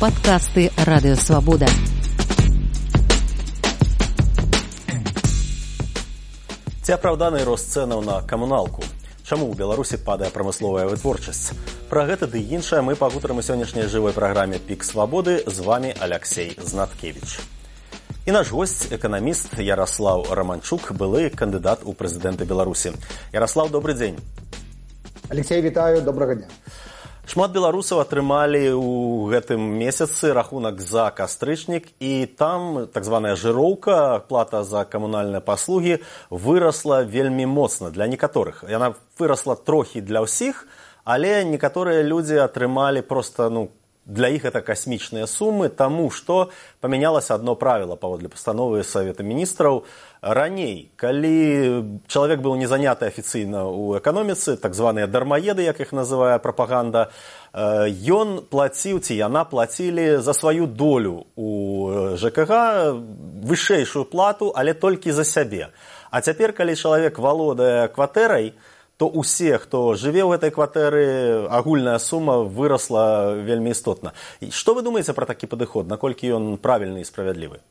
Падкасты Радыёвабода. Ці апраўданы рост цэнаў на камуналку? Чаму ў Беларусі падае прамысловая вытворчасць? Пра гэта ды іншае мы пагутарым у сённяшняй жывой праграме «Пік свабоды». З вамі Аляксей Знаткевіч. І наш госць, эканаміст Яраслаў Раманчук, былы кандыдат у прэзідэнты Беларусі. Яраслаў, добры дзень. Алексей, вітаю, добрага дня. Шмат беларусаў атрымалі ў гэтым месяцы рахунак за кастрычнік, і там так званая жыроўка, плата за камунальныя паслугі, вырасла вельмі моцна для некаторых. Яна вырасла трохі для ўсіх, але некаторыя людзі атрымалі проста, для іх это касмічныя сумы, таму што памянялася адно правіла паводле пастановы Савета міністраў. Раней, калі чалавек быў не заняты афіцыйна ў эканоміцы, так званыя дармаеды, як іх называе прапаганда, ён плаціў ці яна плацілі за сваю долю у ЖКГ вышэйшую плату, але толькі за сябе. А цяпер, калі чалавек валодае кватэрай, то усе, хто жыве ў гэтай кватэры, агульная сума вырасла вельмі істотна. Што вы думаеце пра такі падыход? Наколькі ён правільны і справядлівы?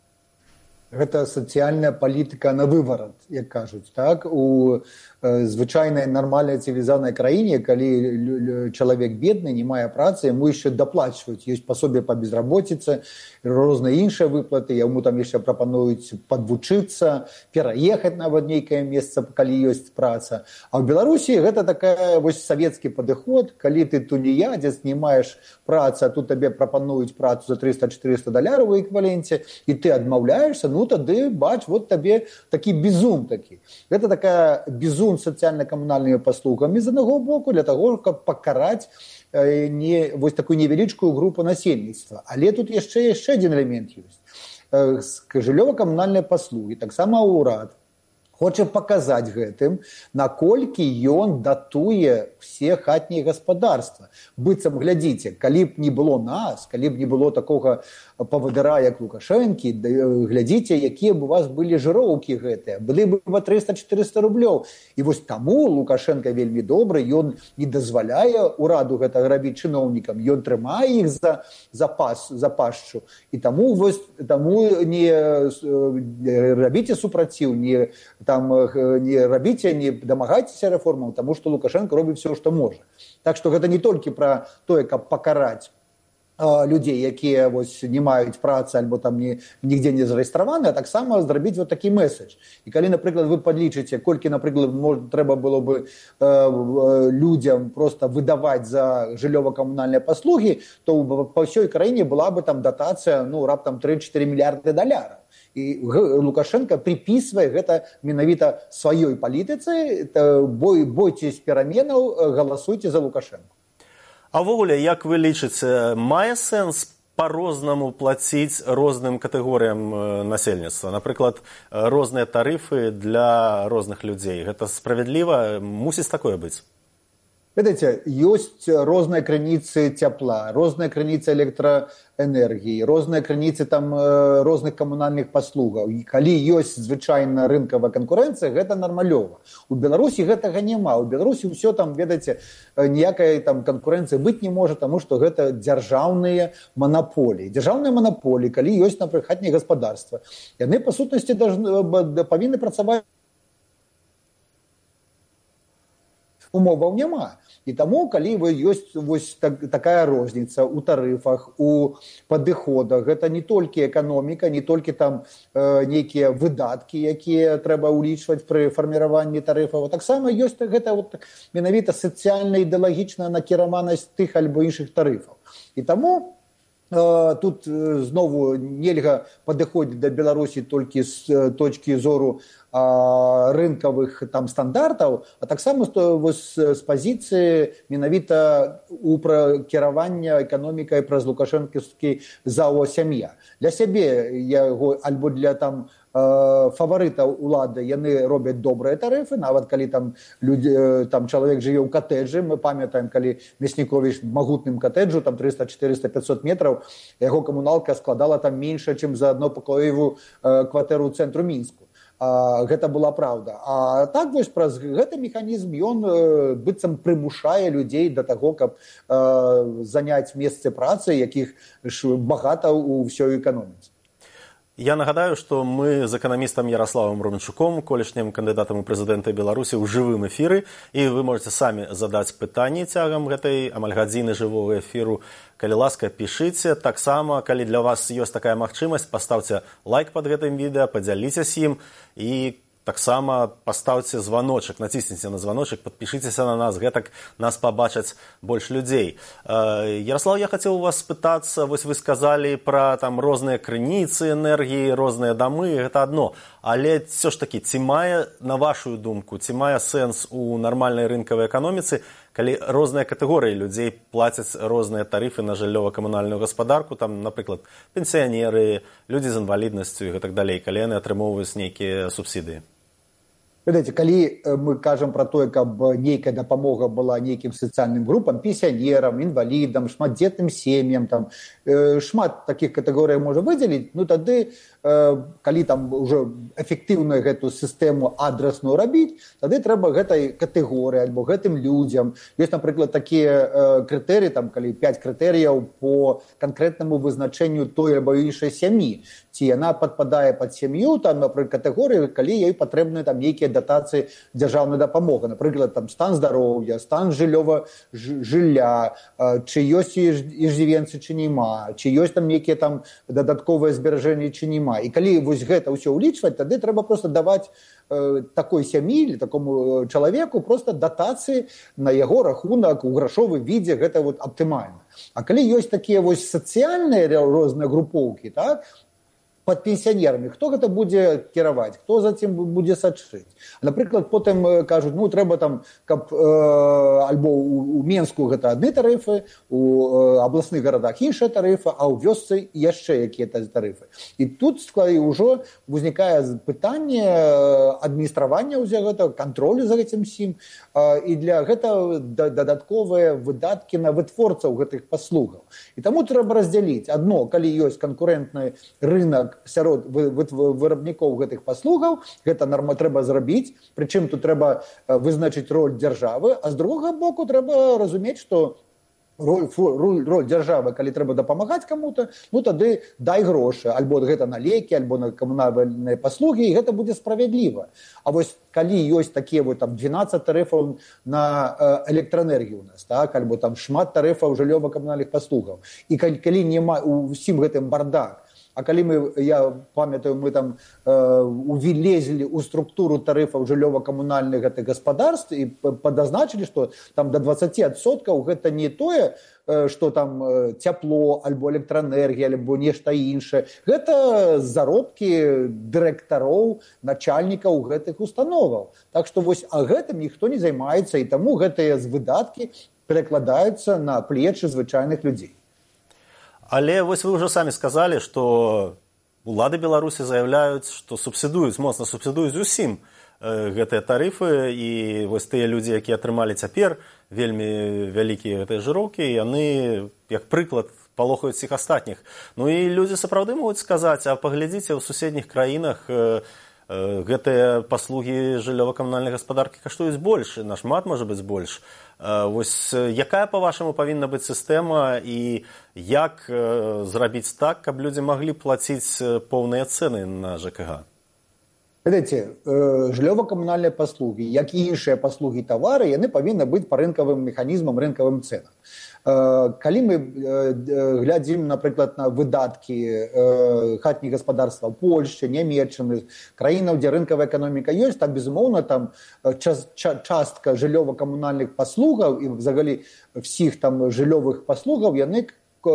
Гэта сацыяльная палітыка на выварат, як кажуць, так? У звычайнай нармальнай цывілізаванай краіне, калі чалавек бедны, не мае працы, яму яшчэ даплачваюць. Ёсць пасобе па безработіцы, розныя іншыя выплаты, яму там яшчэ прапануюць падвучыцца, пераехаць нават нейкае месца, калі ёсць праца. А ў Беларусі гэта такая вось савецкі падыход, калі ты тунеядзец, не маеш працы, а тут табе прапануюць працу за $300-400 у эквіваленце, і ты адмаўляешся, тады, бач, вот табе такі бізун такі. Гэта такая бізун сацыяльна-камунальнымі паслугамі з аднаго боку для таго, каб пакараць вось такую невялічкую групу насельніцтва. Але тут яшчэ адзін элемент ёсць. Жыллёва-камунальныя паслугі, таксама ўрад, хоча паказаць гэтым, наколькі ён датуе все хатнія гаспадарства. Быццам, глядзіце, калі б не было нас, калі б не было такога павадыра, як Лукашэнкі, глядзіце, якія б у вас былі жыроўкі гэтыя. Былі б 300-400 рублёў. І вось таму Лукашэнка вельмі добры, ён не дазваляе ураду гэтага рабіць чыноўнікам, ён трымае іх за пашчу. І таму не рабіце супраціў, не рабіце, не дамагайцеся рэформаў, таму што Лукашэнка робіць все, што можа. Так што гэта не толькі пра тое, каб пакараць людзей, якія не маюць працы альбо там нігде не зарэгістраваны, а таксама зрабіць вот такі месседж. І калі, напрыклад, вы падлічыце, колькі, напрыклад, трэба было бы людзям просто выдаваць за жыллёва-камунальныя паслугі, то па ўсёй краіне была бы там датацыя, раптам $3-4 мільярды. І Лукашенко припісвае гэта менавіта сваёй палітыцы, бойцесь пераменаў, галасуйце за Лукашенко. А ўвогуле, як вы лічыце, мае сэнс па-рознаму плаціць розным катэгорыям насельніцтва? Напрыклад, розныя тарыфы для розных людзей. Гэта справядліва? Мусіць такое быць? Ведаеце, ёсць розныя крыніцы цяпла, розныя крыніцы электраэнергіі, розныя крыніцы розных камунальных паслугаў. І калі ёсць звычайна рынкавая канкурэнцыя, гэта нармалёва. У Беларусі гэтага няма. У Беларусі ўсё ведаеце, ніякай канкурэнцыі быць не можа, таму што гэта дзяржаўныя манаполіі. Дзяржаўныя манаполіі, калі ёсць, напрыклад, хатнія гаспадарства, яны, па сутнасці, павінны працаваць. Умоваў няма. І таму, калі ёсць такая розніца ў тарыфах, у падыходах, гэта не толькі эканоміка, не толькі нейкія выдаткі, якія трэба ўлічваць пры фарміраванні тарыфаў. Таксама ёсць гэта менавіта сацыяльна-ідэалагічная накіраванасць тых альбо іншых тарыфаў. І таму тут знову нельга падыходзіць да Беларусі толькі з точкі зору рынкавых стандартаў, а таксама з пазіцыі менавіта у кіравання эканомікай праз лукашэнкаўскі ЗАО «Сям'я». Для сябе альбо для фаварытаў улады яны робяць добрыя тарыфы, нават калі чалавек жыве ў катэджы. Мы памятаем, калі Мясніковіч магутным катэджу, 300, 400, 500 метраў, яго камуналка складала менш, чым за аднопакоевую кватэру ў цэнтру Мінску. гэта была праўда. А так вось праз гэты механізм ён быццам прымушае людзей да таго, каб заняць месцы працы, якіх багата ў ўсёй эканоміцы. Я нагадаю, што мы з эканамістам Ярославам Романчуком, колішнім кандыдатам у прэзідэнты Беларусі ў жывым эфіры, і вы можете самі задаць пытанні цягам гэтай амаль гадзіны жывога эфіру. Калі ласка, пішыце. Таксама, калі для вас ёсць такая магчымасць, паставце лайк пад гэтым відэа, падзяліцеся ім і таксама паставце званочак, націсніце на званочак, падпішыцеся на нас, гэтак нас пабачаць больш людзей. Ярослав, я хацеў у вас спытацца, вось вы сказалі пра там розныя крыніцы энергіі, розныя дамы, гэта адно. Але все ж такі, ці мае, на вашу думку, ці мае сэнс у нармальнай рынкавай эканоміцы, калі розныя катэгорыі людзей плацяць розныя тарыфы на жыллёва-камунальную гаспадарку, там, напрыклад, пенсіянеры, людзі з інваліднасцю і гэтак далей, калі яны атрымоўваюць нейкія субсідыі? Ведаеце, калі мы кажам пра тое, каб нейкая дапамога была нейкім сацыяльным групам, пенсіянерам, інвалідам, шматдзетным сем'ям, там шмат такіх катэгорый можа выдзеліць, ну тады, калі там уже эфектыўную гэту сістэму адрасную рабіць, тады трэба гэтай катэгорыі альбо гэтым людзям. Ёсць, напрыклад, такія крытэрыі, там, калі 5 крытэрыяў по канкрэтнаму вызначэнню той альбо іншай сям'і. Ці яна падпадае пад сям'ю, там, напрыклад, катэгорыі, калі ёй патрэбны там нейкія датацыі дзяржаўнай дапамогі. Напрыклад, там стан здароўя, стан жылля, чи ёсць иждзівенцы, чи нема, чи ёсць там нейкія там дадатковыя зберажэнні, чи нема. І калі вось гэта ўсё ўлічваць, тады трэба проста даваць такой сям'і или такому чалавеку просто датацыі на яго рахунак у грашовым відзе, гэта вот аптымальна. А калі ёсць такія вось сацыяльныя розныя групоўкі, так, пад пенсіянерамі, хто гэта будзе кіраваць, хто за цим будзе сачыць. Напрыклад, потым кажуць, ну трэба там, каб альбо у Менску гэта адны тарыфы, у абласных гарадах іншыя тарыфы, а ў вёсцы яшчэ якія тарыфы. І тут ўжо узнікае пытанне адміністравання ўсяго гэтага, кантролю за гэтым сім, і для гэтага дадатковыя выдаткі на вытворцаў гэтых паслугаў. І таму трэба раздзяліць. Адно, калі ёсць канкурэнтны рынак сярод вырабнікоў гэтых паслугаў, гэта трэба зрабіць, прычым тут трэба вызначыць роль дзяржавы, а з другога боку трэба разумець, што роль дзяржавы, калі трэба дапамагаць каму-то, ну тады дай грошы, альбо гэта на лекі, альбо на камунальныя паслугі, і гэта будзе справядліва. А вось калі ёсць такія вот там 12 тарыфаў на электраэнергію у нас, так, альбо там шмат тарыфаў жыллёва-камунальных паслугаў, і калі няма усім гэтым бардак, а калі я памятаю, мы там увілезлі ў структуру тарыфаў жыллёва-камунальных гэтых гаспадарств і падазначылі, што там до 20% гэта не тое, што там цяпло, альбо электраэнергія, альбо нешта іншае. Гэта заробкі дырэктароў, начальнікаў гэтых установаў. Так што вось гэтым ніхто не займаецца, і таму гэтыя выдаткі перакладаюцца на плечы звычайных людзей. Але вось вы ўжо самі сказалі, што улады Беларусі заяўляюць, што субсідуюць, моцна субсідуюць усім гэтыя тарыфы, і вось тыя людзі, якія атрымалі цяпер вельмі вялікія гэтыя жыроўкі, яны, як прыклад, палохаюць всіх астатніх. Ну і людзі сапраўды могуць сказаць, а паглядзіце, ў суседніх краінах гэтыя паслугі жыллёва-камунальнай гаспадаркі каштуюць больш, нашмат можа быць больш. Вось якая, па-вашаму, павінна быць сістэма і як зрабіць так, каб людзі маглі плаціць поўныя цэны на ЖКГ? Ведаеце, жыллёва-камунальныя паслугі, як і іншыя паслугі тавары, яны павінны быць па рынкавым механізмам, рынкавым цэнам. Калі мы глядзім, напрыклад, на выдаткі хатніх гаспадарства Польшчы, Нямецчыны, краінаў, дзе рынкавая эканоміка ёсць, так, безумоўна, там частка жыллёва-камунальных паслугаў і взагалі всіх там жыллёвых паслугаў, яны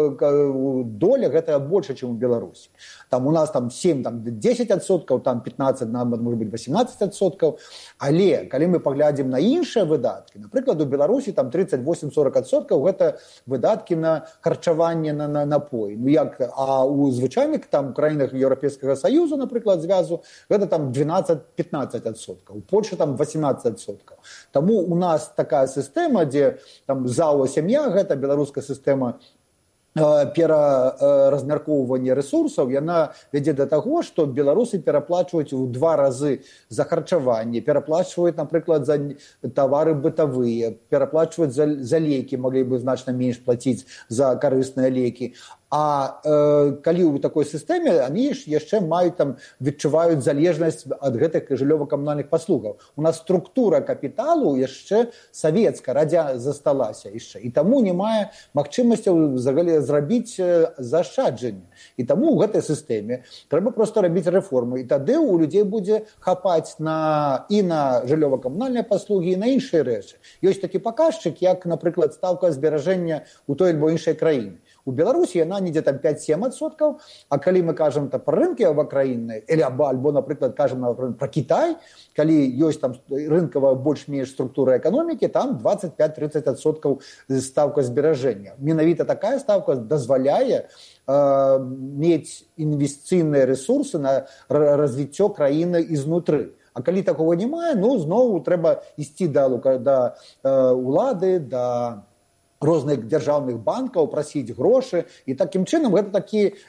доля гэтая больше, чым у Беларусі. Там у нас там 7-10%, там 15, может быть 18%. Але калі мы паглядзім на іншыя выдаткі, напрыклад, у Беларусі там 38-40% гэта выдаткі на харчаванне, на напой. Ну як, а у звычайных там краінах Еўрапейскага Саюзу, напрыклад, звязу, гэта там 12-15%. У Польшы там 18%. Таму у нас такая сістэма, дзе там ЗАО сям'я, гэта беларуская сістэма пераразмяркоўвання рэсурсаў, яна вядзе да таго, што беларусы пераплачваюць у 2 разы за харчаванне, пераплачваюць, напрыклад, за тавары бытавыя, пераплачваюць за лекі, маглі бы значна менш плаціць за карысныя лекі. А калі ў такой сістэме, они ж яшчэ відчуваюць залежнасць ад гэтых жыллёва-камунальных паслугаў. У нас структура капіталу яшчэ савецка, засталася яшчэ. І таму не мае магчымасцяў зрабіць заашчаджанне. І таму ў гэтай сістэме трэба проста рабіць рэформы. І тады ў людзей будзе хапаць і на жыллёва-камунальныя паслугі, і на іншыя рэчы. Ёсць такі паказчык, як, напрыклад, стаўка зберажэння ў той альбо іншай краіне. У Беларусі яна недзе там 5-7%, а калі мы кажам пра рынкі авакраінныя, альбо, напрыклад, кажам пра Кітай, калі ёсць там рынкавая больш-менш структура эканомікі, там 25-30% стаўка зберажэння. Менавіта такая стаўка дазваляе мець інвестыцыйныя рэсурсы на развіццё краіны ізнутры. А калі такого немає, зноў трэба ісці да ўлады, да розных дзяржаўных банкаў, прасіць грошы, і такім чынам гэта такі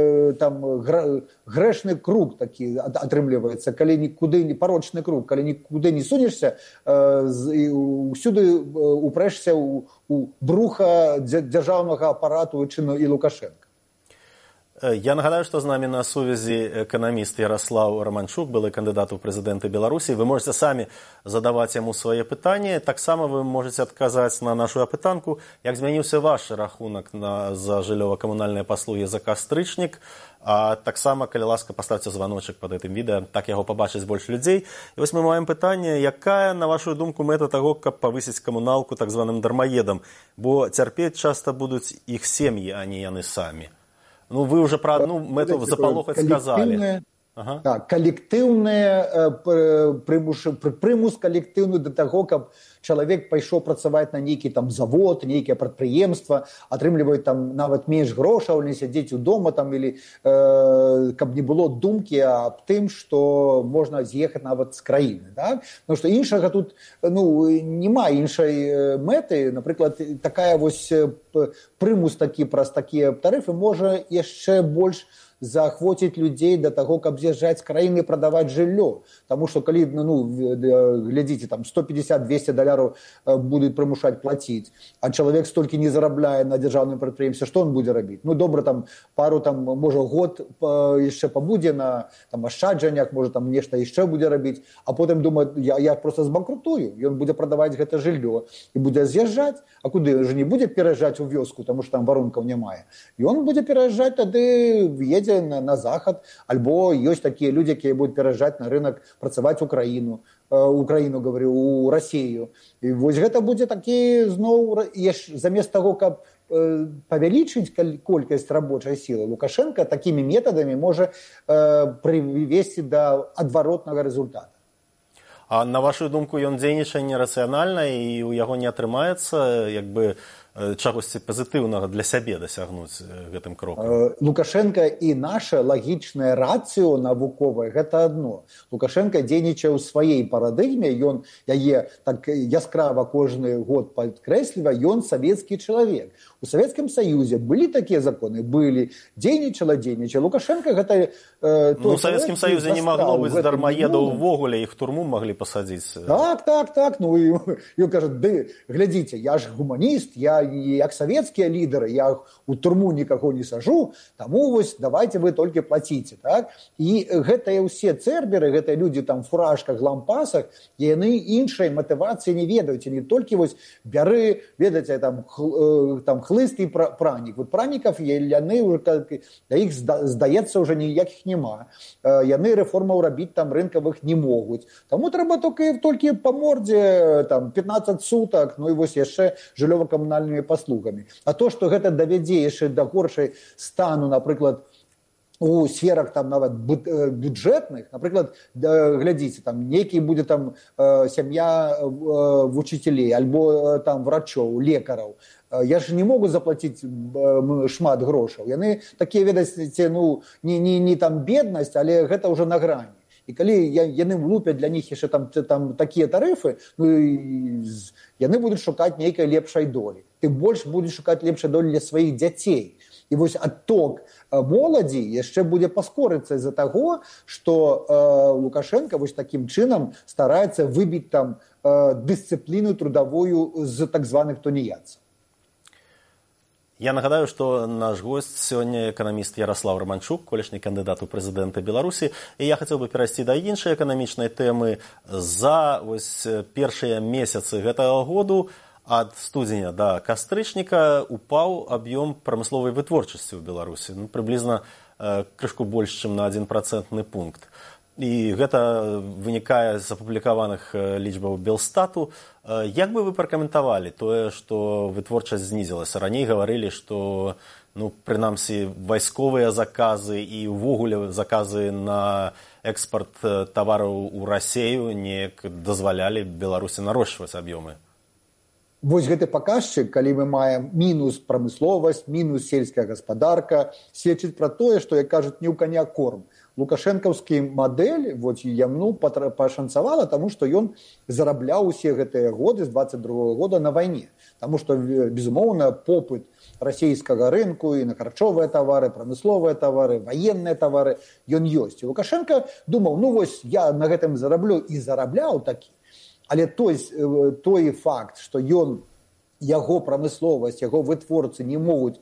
грэшны круг такі атрымліваецца, калі нікуды не парочны круг, калі нікуды не сунешся, усюды упрэшся у бруха дзяржаўнага апарату і Лукашенка. Я нагадаю, што з намі на сувязі эканаміст Ярослав Романчук, былы кандыдат у прэзідэнты Беларусі. Вы можете самі задаваць яму свае пытанні. Таксама вы можете адказаць на нашу апытанку, як змяніўся ваш рахунак за жыллёва-камунальныя паслугі за кастрычнік. А таксама, калі ласка, паставце званочак пад гэтым відэа, так яго пабачыць больш людзей. І вось мы маем пытанне, якая, на вашу думку, мэта таго, каб павысіць камуналку так званым дармаедам? Бо цярпець часта будуць іх сем'і, а не яны самі. Вы уже про одну мэту запалохаць сказали. Так, прымус калектыўны да таго, каб чалавек пайшоў працаваць на нейкі там завод, нейкае прадпрыемства, атрымліваюць там нават менш грошаў, не сядзець удома там, или каб не было думкі аб тым, што можна з'ехаць нават з краіны. Так? Потому што іншага тут няма іншай мэты. Напрыклад, такая вось прымус такі праз такія тарыфы можа яшчэ больш заахвоціць людзей да таго, каб з'язджаць з краіны і прадаваць жыллё. Таму што калі, глядзіце, там $150-200 будуць прымушаць плаціць, а чалавек столькі не зарабляе на дзяржаўным прадпрыемстве, што он будзе рабіць? Добра, там пару, можа, год яшчэ пабудзе на ашчаджаннях, можа, там нешта яшчэ будзе рабіць, а потым думае, я проста збанкрутую, ён будзе прадаваць гэта жыллё і будзе з'язджаць, а куды? Ён жа не будзе пераязджаць у вёску, таму што там варункаў няма. Ён будзе пераязджаць, тады едзе на захад, альбо ёсць такія людзі, якія будуць пераязджаць на рынок, працаваць Украіну, говорю, у Расію. І вось гэта будзе такі зноў, замест таго, каб павялічыць колькасць рабочай сілы, Лукашенко такімі метадамі можа прывесці да адваротнага рэзультата. А на вашу думку, ён дзейнічае нерацыянальна і у яго не атрымаецца, чагосьці пазітыўнага для сябе дасягнуць гэтым крокам? Лукашенко і наша лагічнае рацыё навуковае, гэта адно. Лукашенко дзейнічае ў сваёй парадыгме, ён яе так яскрава кожны год падкрэслівае, ён савецкі чалавек. У Савецкім Саюзе былі такія законы? Былі. Дзейнічала. Лукашенко гэта... У Савецкім Саюзе не магло быць дармаедаў увогуле, іх турму маглі пасадзіць. Так. Ён кажа, глядзіце, я ж гуманіст, я як савецкія лідары, я у турму нікаго не сажу, таму вось давайте вы толькі плаціце. Так? І гэтыя ўсе цэрберы, гэтыя людзі там фуражках, лампасах, яны іншай матывацыі не ведаюць. Не толькі вось бяры, ведаце, там хлыст і пранік. Вот пранікаў яны, да іх, здаецца, уже ніякіх няма. Яны рэформаў рабіць там рынкавых не могуць. Таму трэба толькі па мордзе 15 сутак, і вось яшчэ жыллёва-камунальнымі паслугамі. А то, што гэта давядзе яшчэ да горшай стану, напрыклад, у сферах там нават бюджэтных, напрыклад, глядзіце, там нейкі будзе там сям'я вучителей, альбо там врачоў, лекараў. Я ж не могу заплаціць шмат грошаў. Яны такія, ведаеце, не там беднасць, але гэта ўжо на грані. І калі яны влупяць для них яшчэ там такія тарыфы, яны будуць шукаць нейкай лепшай долі. Тым больш будуць шукаць лепшай долі для сваіх дзяцей. І вось адток моладзі яшчэ будзе паскорыцца з-за таго, што Лукашенко вось такім чынам стараецца выбіць там дысцыпліну трудовую з так званых туніяцаў. Я нагадаю, што наш госць сёння эканаміст Ярослав Романчук, колішні кандыдат у прэзідэнты Беларусі. І я хацеў бы перайсці да іншай эканамічнай тэмы. За вось першыя месяцы гэтага году ад студзеня да кастрычніка упаў аб'ём прамысловай вытворчасці ў Беларусі. Прыблізна крышку больш, чым на 1% пункт. І гэта вынікае з апублікаваных лічбаў Белстату. Як бы вы пракаментавалі тое, што вытворчасць знізілася? Раней гаварылі, што прынамсі вайсковыя заказы і ўвогуле заказы на экспарт тавараў у Расею неяк дазвалялі Беларусі нарошчваць аб'ёмы. Вось гэты паказчык, калі мы маем мінус прамысловасць, мінус сельская гаспадарка, сведчыць пра тое, што, як кажуць, не ў каня корм. Лукашэнкаўскі мадэль яму пашанцавала, таму што ён зарабляў усе гэтыя годы з 22-го года на вайне. Таму што, безумоўна, попыт расійскага рынку і на харчовыя тавары, прамысловыя тавары, ваенныя тавары, ён ёсць. І Лукашенко думаў, вось я на гэтым зараблю і зарабляў такі. Але той факт, што яго прамысловасць, яго вытворцы не могуць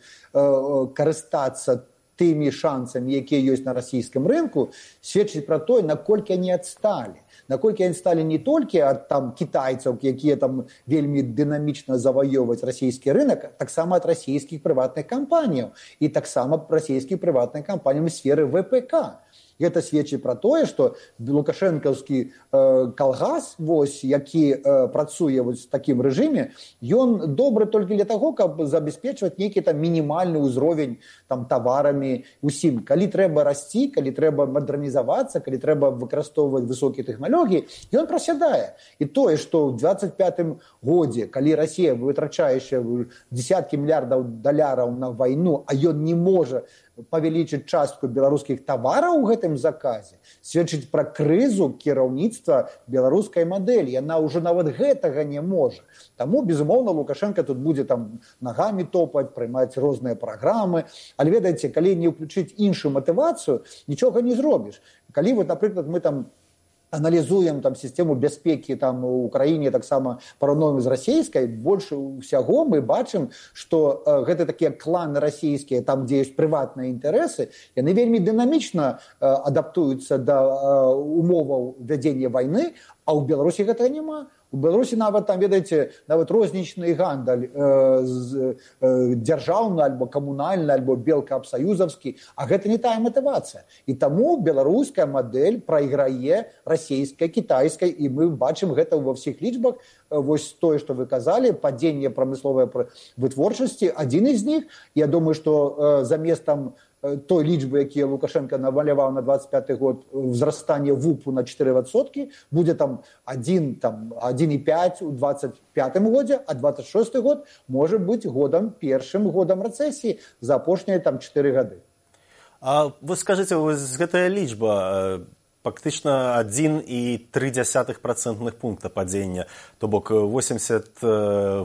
карыстацца тымі шансамі, якія ёсць на расійскім рынку, сведчыць пра тое, наколькі яны адсталі. Наколькі яны сталі не толькі ад кітайцаў, якія там вельмі дынамічна заваёваць расійскі рынок, таксама ад расійскіх прыватных кампаніяў і таксама расійскіх прыватных кампаніяў у сферы ВПК. Гэта сведчыць пра тое, што лукашэнкаўскі калгас, які працуе в такім рэжыме, ён добры толькі для таго, каб забяспечваць нейкі мінімальны ўзровень таварамі усім. Калі трэба расці, калі трэба мадэрнізавацца, калі трэба выкарыстоўваць высокія тэхналогіі, ён прасядае. І тое, што ў 25-м годзе, калі Расія вытрачае дзесяткі мільярдаў даляраў на вайну, а ён не можа павялічыць частку беларускіх тавараў у гэтым заказе, сведчыць пра крызу кіраўніцтва беларускай мадэлі. Яна ўжо нават гэтага не можа. Таму, безумоўна, Лукашенко тут будзе нагамі топаць, прымаць розныя праграмы. Але, ведаеце, калі не ўключыць іншую матывацыю, нічога не зробіш. Калі, напрыклад, мы аналізуем сістэму бяспекі у краіне, таксама параўноўваем з расійскай, больш усяго мы бачым, што гэта такія кланы расійскія, там, дзе ёсць прыватныя інтарэсы, яны вельмі дынамічна адаптуюцца да умоваў вядзення вайны, а ў Беларусі гэтага няма. У Беларусі нават ведаеце, нават рознічны гандаль дзяржаўны, альбо камунальны, альбо белкаабсаюзаўскі, а гэта не тая матывацыя. І таму беларуская мадэль прайграе расійскай, кітайскай, і мы бачым гэта ва ўсіх лічбах. Вось тое, што вы казалі, падзенне прамысловай вытворчасці, адзін з них. Я думаю, што замест той лічбы, якія Лукашенко намаляваў на 25 год, ўзрастанне ВУПу на 4%, будзе 1,5 у 25 годзе, а 26 год можа быць першым годам рэцэсіі за апошнія 4 гады. А вы скажыце, гэтая лічба фактычна 1,3% пункта падзення, то бок 88,7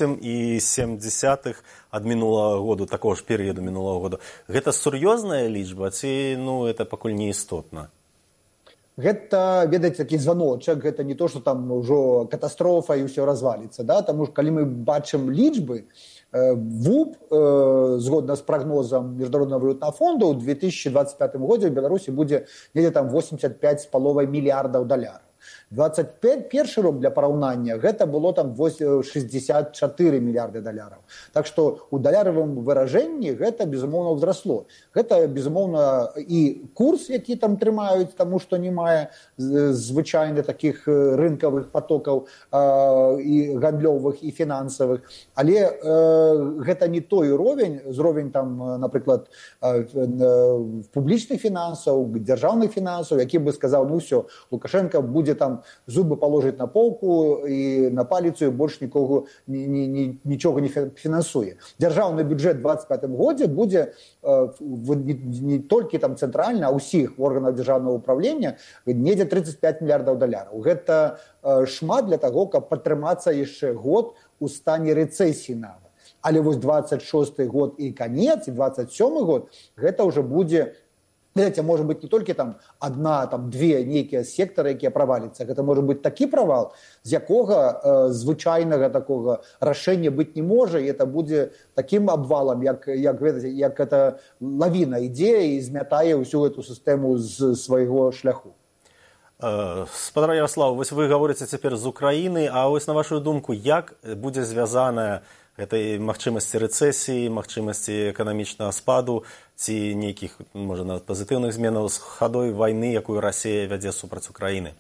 ад мінулага году, такого ж перыяду мінулага года. Гэта сур'ёзная лічба, ці это пакуль не істотна? Гэта, ведаеце, такі званочак, гэта не то, што ўжо катастрофа і ўсё разваліцца, Таму што калі мы бачым лічбы, ВУП, згодна з прагнозам Міжнароднага валютнага фонду, ў 2025 годзе ў Беларусі будзе недзе 85,5 мільярдаў даляраў. 21 рок для параўнання гэта было 64 мільярды даляраў. Так што ў даляравым выражэнні гэта, безумоўна, ўзрасло. Гэта, безумоўна, і курс, які трымаюць, таму што не мае звычайна такіх рынкавых потокаў і гандлёвых, і фінансавых. Але гэта не той зровень, напрыклад, публічных фінансаў, дзяржаўных фінансаў, які бы сказаў, ўсё, Лукашенко будзе зубы паложыць на полку і на паліцу, і больш нічога не фінансуе. Дзяржаўны бюджэт у 2025 годзе будзе не толькі цэнтральна, а ўсіх органаў дзяржаўнага ўправлення недзе 35 мільярдаў даляраў. Гэта шмат для таго, каб падтрымацца яшчэ год у стане рэцэсіі нават. Але вось 26 год і канец, і 27 год, гэта ўжо будзе, ведаеце, можа быць не толькі там адна, там две нейкія сектары, якія праваліцца. Гэта можа быць такі правал, з якога звычайнага такога рашэння быць не можа, і это будзе такім абвалам, як эта лавіна ідзе і змятае ўсю эту сістэму з свайго шляху. Спадар Ярослав, вось вы гаворыце цяпер з Украіны, а вось на вашу думку, як будзе звязаная этой магчымасці рэцэсіі, магчымасці эканамічнага спаду ці нейкіх, можа, пазітыўных зменаў з хадой вайны, якую Расія вядзе супраць Украіны?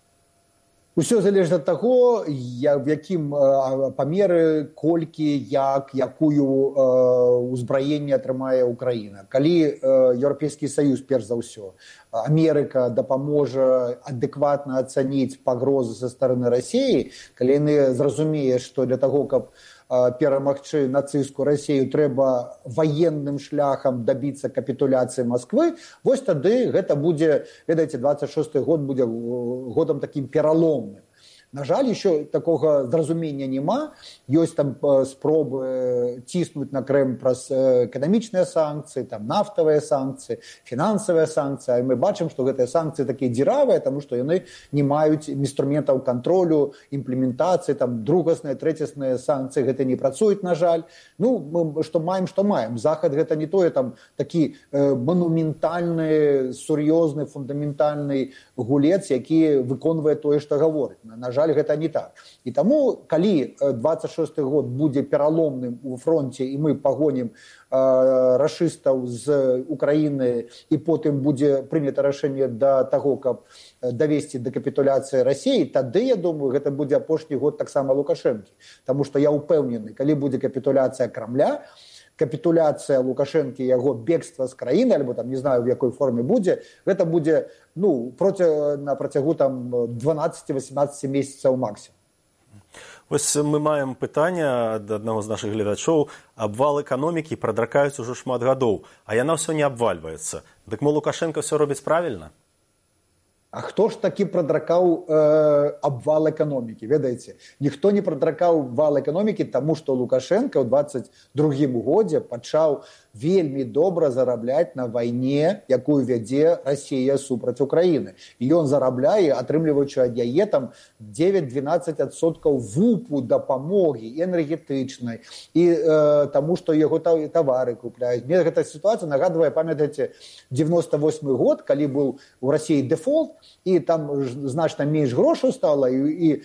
Усё залежыць ад таго, в якім памеры, колькі, якую ўзбраенне атрымае Украіна. Калі Еўрапейскі Саюз, перш за ўсё, Амерыка дапаможа адэкватна ацаніць пагрозы са стороны Расіі, калі яны зразумее, што для таго, каб перамагчы нацысцкую Расію, трэба ваенным шляхам дабіцца капітуляцыі Масквы, вось тады гэта будзе, ведаеце, 26 год будзе годам такім пераломным. На жаль, еще такого зразумення нема. Ёсць там спробы ціснуць на Крым праз эканамічныя санкцыі, там нафтавыя санкцыі, фінансавыя санкцыі. А мы бачым, што гэтыя санкцыі такія дзіравыя, таму што яны не маюць інструментаў кантролю, імплементацыі, там другасныя, трэцясныя санкцыі гэта не працуюць, на жаль. Ну, мы што маем. Захад гэта не тое там такі манументальны, сур'ёзны, фундаментальны гулец, які выконвае тое, што гаворыць. На жаль, гэта не так. І таму, калі 26 год будзе пераломным у фронте, і мы пагонім рашыстаў з Украіны, і потым будзе прынята рашэнне да таго, каб давесці да капітуляцыі Расіі, тады, я думаю, гэта будзе апошні год таксама Лукашэнкі. Таму што я ўпэўнены, калі будзе капітуляцыя Крамля, капітуляцыя Лукашэнкі, яго бегства з краіны, альбо там не знаю, в якой форме будзе, гэта будзе на працягу там 12-18 месяцаў максимум. Вось мы маем пытанне ад аднаго з нашых гледачоў. Абвал эканомікі прадракаюць ужо шмат гадоў, а яна ўсё не абвальваецца. Дык мо Лукашенко ўсё робіць правільна? А хто ж такі прадракаў абвал эканомікі? Ведаеце, ніхто не прадракаў вал эканомікі, таму што Лукашенко ў 22 годзе пачаў вельмі добра зарабляць на вайне, якую вядзе Расія супраць Украіны. І ён зарабляе, атрымліваючы ад яе там 9-12% вупу дапамогі энергетычнай, і таму, што яго тавары купляюць. Мне гэта сітуацыя нагадвае, памятаеце, 98 год, калі быў у Расіі дэфолт, і там значна менш грошаў стала, і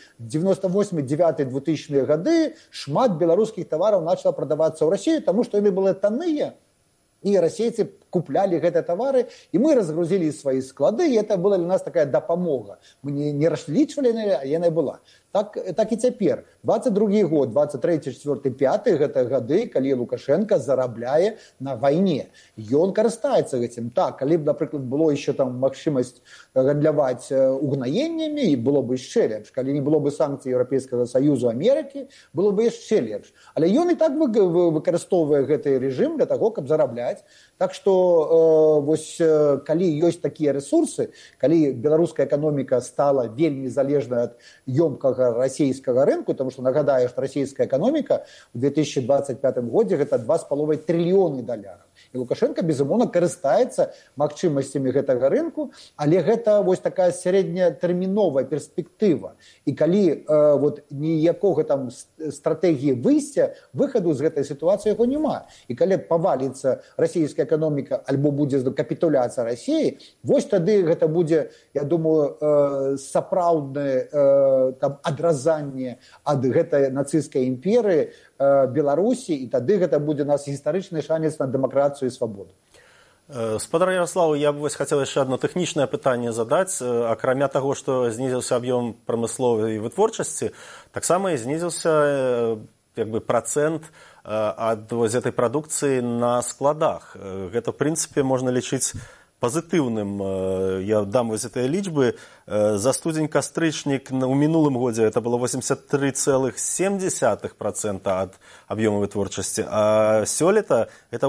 98-9-2000 гады шмат беларускіх тавараў начала прадавацца ў Расію, таму што яны былі танныя, і расейцы куплялі гэтыя тавары, і мы разгрузілі свае склады, і это была для нас такая дапамога. Мы не разлічвалі, а яна была. Так і цяпер. 22 год, 23, 4, 5 гэта гады, калі Лукашенко зарабляе на вайне. Ён карыстаецца гэтым. Так, калі б, напрыклад, было еще там магчымасць гандляваць угнаеннямі, і было б яшчэ лепш. Калі не было бы санкцый Еўрапейскага Саюзу, Амерыкі, было бы яшчэ лепш. Але ён і так выкарыстоўвае гэты рэжым для таго, каб зарабляць. Так што вось калі ёсць такія рэсурсы, калі беларуская эканоміка стала вельмі залежная ад ёмкага расійскага рынку, тому што нагадаю, што расійская эканоміка ў 2025 годзе гэта 2,5 трыльёны доляраў. І Лукашенко, безумоўна, карыстаецца магчымасцямі гэтага рынку, але гэта вось такая сярэднятэрміновая перспектыва. І калі ніякога там стратэгіі выйсця, выхаду з гэтай сітуацыі яго няма. І калі паваліцца расійская эканоміка альбо будзе капітуляцыя Расіі, вось тады гэта будзе, я думаю, сапраўднае адразанне ад гэтай нацысцкай імперыі Беларусі, і тады гэта будзе у нас гістарычны шанец на дэмакратыю і свабоду. Спадар Ярослав, я б хацеў яшчэ одно тэхнічнае пытанне задаць. Акрамя таго, што знізіўся аб'ём прамысловай вытворчасці, таксама і знізіўся працэнт ад гэтай прадукцыі на складах. Гэта, в прынцыпе, можна лічыць пазітыўным. Я дам вось гэтыя лічбы. За студзень-кастрычнік у мінулым годзе это было 83,7% ад аб'ёму вытворчасці, а сёлета это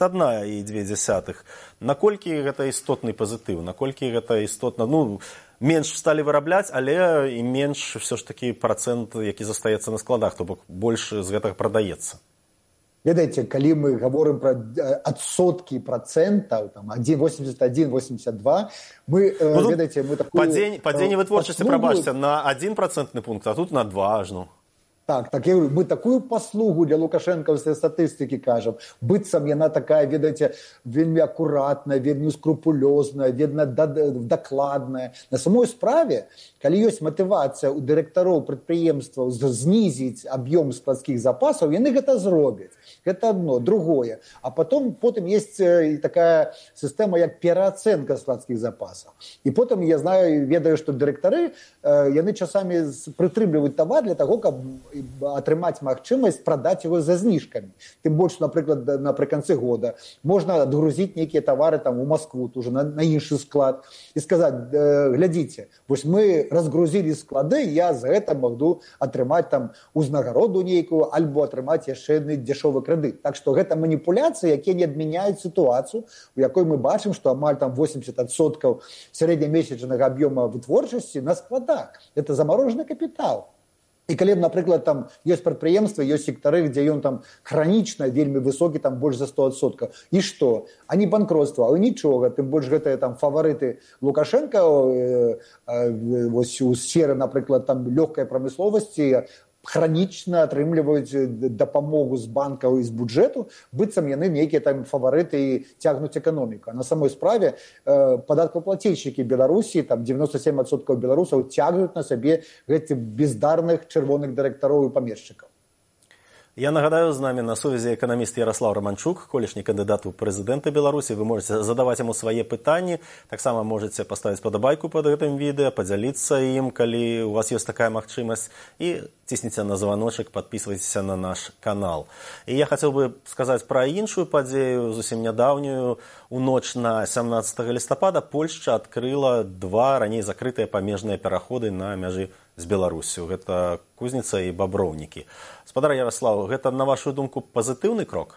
81,2%. Наколькі гэта істотны пазітыў? Наколькі гэта істотна? Менш сталі вырабляць, але і менш все ж такі працэнт, які застаецца на складах, то бок больш з гэтага прадаецца. Ведаеце, калі мы гаворым пра адсоткі працэнтаў, там 1,81, 82, мы, ведаеце, мы такую... Падзенне вытворчасці, прабачце, на 1 процентны пункт, а тут на 2 аж, ну. Так, я говорю, мы такую паслугу для лукашэнкаўскай статыстыкі кажам. Быццам яна такая, ведаеце, вельмі акуратная, вельмі скрупулёзная, вельмі дакладная. На самой справе, калі ёсць матывацыя ў дырэктароў прадпрыемстваў знізіць аб'ём складскіх запасаў, яны гэта зробяць. Гэта одно. Другое. А потом есть такая сістэма, як пераацэнка складскіх запасаў. І потым я ведаю, што дырэктары, яны часамі прытрымліваюць тавар для таго, каб атрымаць магчымасць прадаць яго за зніжкамі. Тым больш, напрыклад, напрыканцы года можна адгрузіць нейкія тавары там у Москву, уже на іншы склад, і сказаць, глядзіце, вось мы разгрузілі склады, я за гэта магу атрымаць там узнагароду нейкую, альбо атрымаць яшчэ дзешовы крэдыт. Так што гэта маніпуляцыі, якія не адмяняюць сітуацыю, у якой мы бачым, што амаль там 80% сярэднямесячнага аб'ёма вытворчасці на складах. Это замарожаны капітал. І калі, напрыклад, там ёсць прадпрыемствы, ёсць сектары, дзе ён там хранічна вельмі высокі, там больш за 100%. І што? Ані банкротства, але нічога. Тым больш гэтыя там фаварыты Лукашенка вось у сферы, напрыклад, там лёгкай прамысловасці хранічна атрымліваюць дапамогу з банкаў і з бюджэту, быццам яны нейкія там фаварыты і цягнуць эканоміку. А на самой справе падаткаплацільшчыкі Беларусі, там 97% беларусаў цягнуць на сабе гэтых бездарных чырвоных дырэктароў і памешчыкаў. Я нагадаю, з намі на сувязі эканаміст Ярослав Романчук, колішні кандыдат у прэзідэнты Беларусі. Вы можете задаваць яму свае пытанні, таксама можете паставіць падабайку пад гэтым відэа, падзяліцца ім, калі у вас ёсць такая магчымасць, і цісніце на званочак, падпісвайцеся на наш канал. І я хацеў бы сказаць пра іншую падзею, зусім нядаўнюю. У ноч на 17 лістапада Польшча адкрыла 2 раней закрытыя памежныя пераходы на мяжы з Беларусю. Гэта Кузніца і Баброўнікі. Спадар Ярослав, гэта, на вашу думку, пазітыўны крок?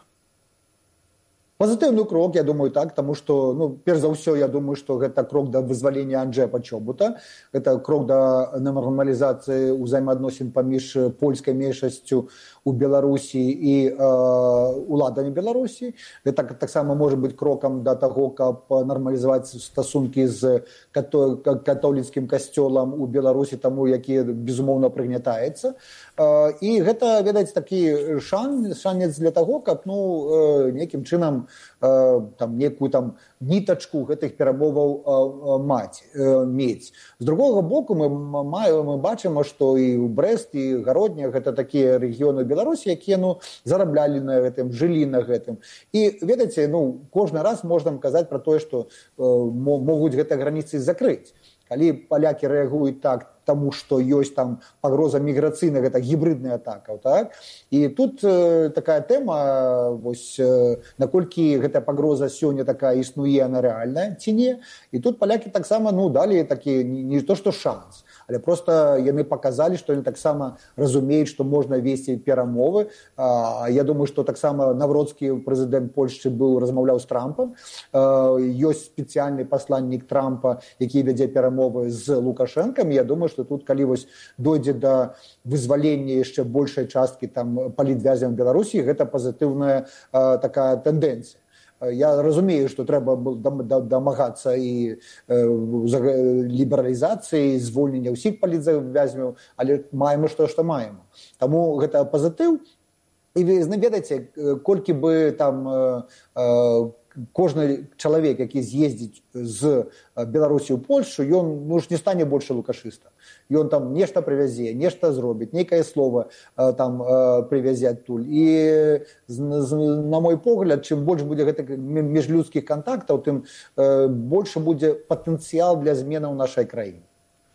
Пазітыўны крок, я думаю, так, таму што, перш за ўсё, я думаю, што гэта крок да вызвалення Анджэя Пачобута, гэта крок да нармалізацыі ўзаемаадносін паміж польскай меншасцю у Беларусі і уладамі Беларусі. Гэта таксама можа быць крокам да таго, каб нармалізаваць стасункі з католіцкім касцёлам у Беларусі, таму які, безумоўна, прыгнятаецца. І гэта, ведаеце, такі шанец для таго, каб, нейкім чынам там некую там нітачку гэтых перамоваў мець. З другога боку, мы бачым, што і ў Брэст, і Гародня гэта такія рэгіёны Беларусі, якія зараблялі на гэтым, жылі на гэтым. І ведаеце, кожны раз можна казаць пра тое, што могуць гэтыя граніцы закрыць. Калі палякі рэагуюць так, таму што ёсць там пагроза міграцыйная, гэта гібридная атака, так? І тут такая тэма, вось наколькі гэтая пагроза сёння такая існуе, она рэальная ці не. І тут палякі таксама далі такі не то што шанс, але просто яны паказалі, што яны таксама разумеюць, што можна весці перамовы. Я думаю, што таксама Навроцкі, прэзідэнт Польшчы, размаўляў з Трампам. Ёсць спецыяльны пасланнік Трампа, які вядзе перамовы з Лукашэнкам. Я думаю, што тут, калі вось дойдзе да вызвалення яшчэ большай часткі там палітвязняў Беларусі, гэта пазітыўная такая тэндэнцыя. Я разумею, што трэба дамагацца і лібералізацыі, звольнення ўсіх палітвязняў, але маем што маем. Таму гэта пазітыў. І ведаеце, колькі бы там кожны чалавек, які з'ездзіць з Беларусі ў Польшчу, ён ж не стане больше лукашыста. Ён там нешта прывязе, нешта зробіць, нейкае слово там прывязе адтуль. І, на мой погляд, чым больш будзе гэтых міжлюдскіх кантактаў, тым больше будзе патэнцыял для зменаў нашай краіны.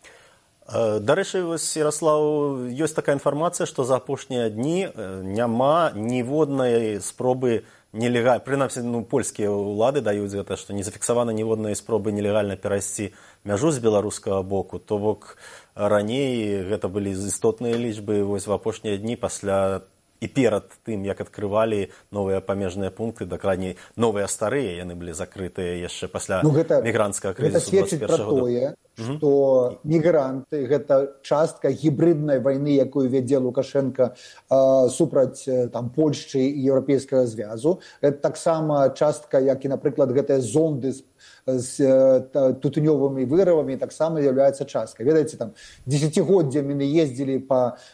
Дарэчы, Ярослав, ёсць такая інфармацыя, што за апошнія дні няма ніводнай спробы нелегальна, прынамсі, польскія ўлады даюць гэта, што не зафіксавана ніводнай спробы нелегальна перайсці мяжу з беларускага боку. То бок раней гэта былі істотныя лічбы, вось в апошнія дні пасля і перад тым, як адкрывалі новыя памежныя пункты, дакладней, новыя старыя, яны былі закрытыя яшчэ пасля мігрантскага крызісу 21 года. што мігранты гэта частка гібриднай вайны, якую вядзе Лукашенко супраць там Польшчы і Еўрапейскага звязу. Гэта таксама частка, як і, напрыклад, гэтыя зонды з тутунёвымі вырабамі таксама з'яўляецца часткай. Ведаеце, там дзесяцігоддзямі яны ездзілі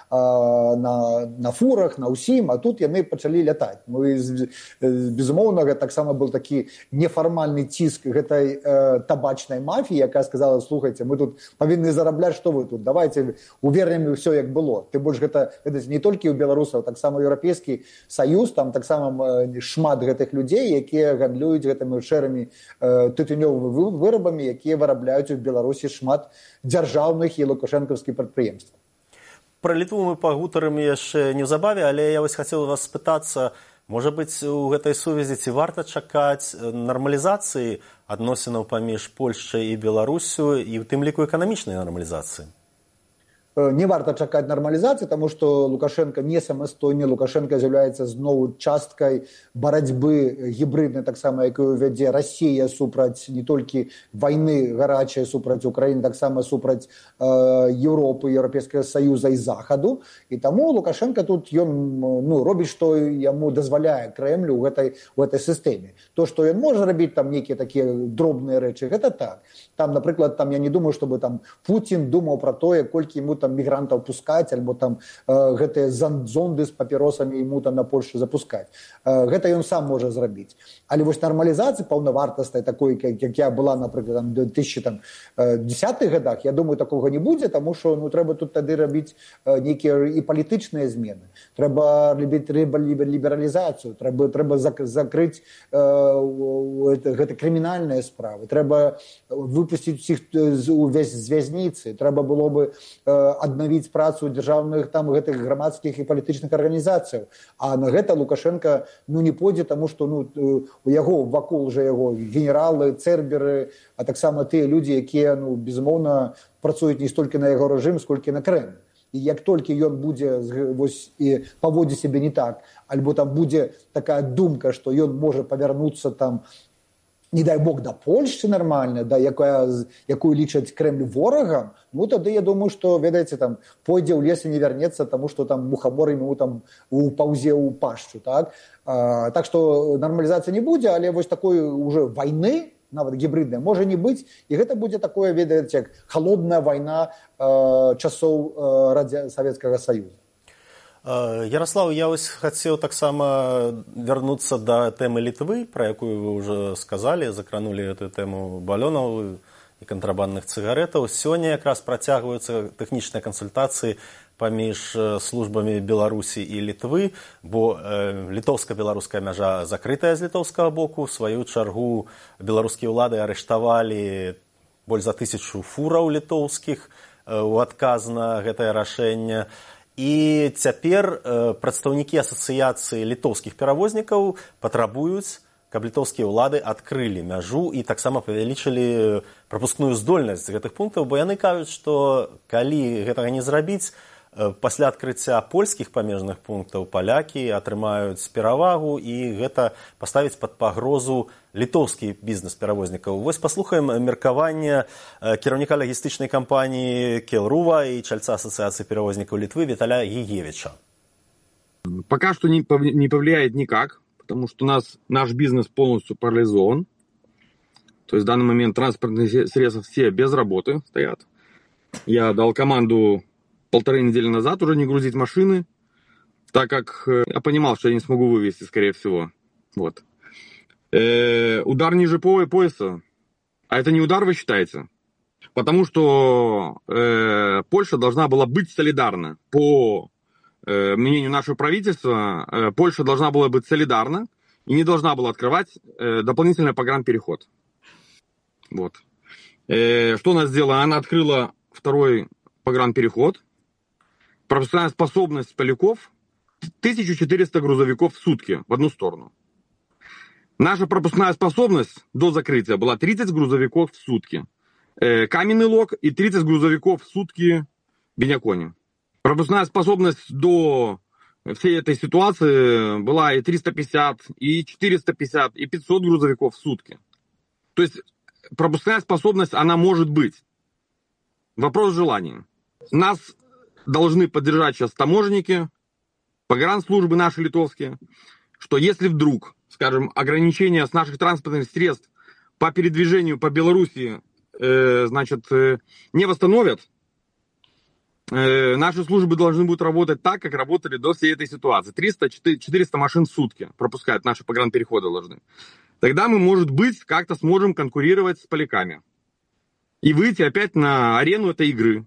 на фурах, на ўсім, а тут яны пачалі лятаць. Безумоўна, гэта таксама быў такі нефармальны ціск гэтай табачнай мафіі, якая сказала: слухайце, мы тут павінны зарабляць, што вы тут, давайте увернем ўсё як было. Ты больш гэта не толькі ў беларусаў, таксама Еўрапейскі Саюз, там таксама шмат гэтых людзей, якія гандлююць гэтымі шэрымі тытунёвымі вырабамі, якія вырабляюць у Беларусі шмат дзяржаўных і лукашэнкаўскіх прадпрыемстваў. Пра Літву мы пагутарым яшчэ неўзабаве, але я вось хацеў вас спытацца, можа быць, у гэтай сувязі ці варта чакаць нармалізацыі адносінаў паміж Польшчай і Беларусю і ў тым ліку эканамічнай нармалізацыі? Не варта чакаць нармалізацыі, таму што Лукашенко не самастойны, Лукашенко з'яўляецца зноў часткай барацьбы гібриднай, таксама, якую вядзе Расія супраць не толькі вайны гарачай супраць Украіны, таксама супраць Еўропы, Еўрапейскага Саюза і Захаду. І таму Лукашенко тут ён робіць, што яму дазваляе Крэмлю ў гэтай сістэме. То, што ён можа рабіць там нейкія такія дробныя рэчы, гэта так. Там, напрыклад, я не думаю, чтобы там Путін думаў пра тое, колькі яму там мігрантаў пускаць, альбо там гэтыя зонды з папіросамі яму там на Польшу запускаць. Гэта ён сам можа зрабіць. Але вось нармалізацыя паўнавартаснай, такой, як я была, напрыклад, в 2010-х годах, я думаю, такога не будзе, таму што трэба тут тады рабіць нейкія і палітычныя змены. Трэба лібералізацыю, трэба закрыць гэта крымінальныя справы, трэба выпусціць усіх з вязніцы, трэба было бы аднавіць працу дзяржаўных там гэтых грамадскіх і палітычных арганізацыяў. А на гэта Лукашенко не пойдзе, таму што у яго вакол уже яго генералы, цэрберы, а таксама тыя людзі, якія безумоўна працуюць не столькі на яго рэжым, сколькі на Крэмль. І як толькі ён будзе паводзіць сябе не так, альбо там будзе такая думка, што ён можа павярнуцца там, не дай бог, да Польшчы нармальна, якую лічаць Крэмль ворагам, тады я думаю, што, ведаеце, там пойдзе ў лес і не вярнецца, таму што там мухамор яму там паўзе ў пашчу, так? Так што нармалізацыя не будзе, але вось такой уже вайны, нават гібридная, можа не быць, і гэта будзе такое, ведаеце, як халодная вайна часоў Савецкага Саюза. Ярослав, я вось хацеў таксама вярнуцца да тэмы Літвы, пра якую вы ўжо сказалі, закранулі гэтую тэму балёнаў і кантрабандных цыгарэтаў. Сёння якраз працягваюцца тэхнічныя кансультацыі паміж службамі Беларусі і Літвы, бо літоўска-беларуская мяжа закрытая з літоўскага боку. У сваю чаргу беларускія ўлады арыштавалі больш за 1000 фураў літоўскіх у адказ на гэтае рашэнне. І цяпер прадстаўнікі асацыяцыі літоўскіх перавознікаў патрабуюць, каб літоўскія ўлады адкрылі мяжу і таксама павялічылі прапускную здольнасць гэтых пунктаў, бо яны кажуць, што калі гэтага не зрабіць, пасля адкрыцця польскіх памежных пунктаў палякі атрымаюць перавагу і гэта паставіць пад пагрозу літоўскі бізнес перавознікаў. Вось паслухаем меркаванне кіраўніка лагістычнай кампаніі Келрува і чальца асацыяцыі перавознікаў Літвы Віталя Гігевича. Пока что не повлияет никак, потому что наш бизнес полностью парализован. То есть в данный момент транспортные средства все без работы стоят. Я дал команду 1,5 недели назад уже не грузить машины, так как я понимал, что я не смогу вывезти, скорее всего. Вот. Удар ниже пояса. А это не удар, вы считаете? Потому что Польша должна была быть солидарна. По мнению нашего правительства, Польша должна была быть солидарна и не должна была открывать дополнительный погранпереход. Вот. Что она сделала? Она открыла второй погранпереход. Пропускная способность поляков 1400 грузовиков в сутки в одну сторону. Наша пропускная способность до закрытия была 30 грузовиков в сутки. Каменный Лог и 30 грузовиков в сутки Бенякони. Пропускная способность до всей этой ситуации была и 350, и 450, и 500 грузовиков в сутки. То есть пропускная способность, она может быть. Вопрос желания. Нас должны поддержать сейчас таможенники, погранслужбы наши литовские, что если вдруг, скажем, ограничения с наших транспортных средств по передвижению по Белоруссии, не восстановят, наши службы должны будут работать так, как работали до всей этой ситуации. 300-400 машин в сутки пропускают наши погранпереходы должны. Тогда мы, может быть, как-то сможем конкурировать с поляками. И выйти опять на арену этой игры.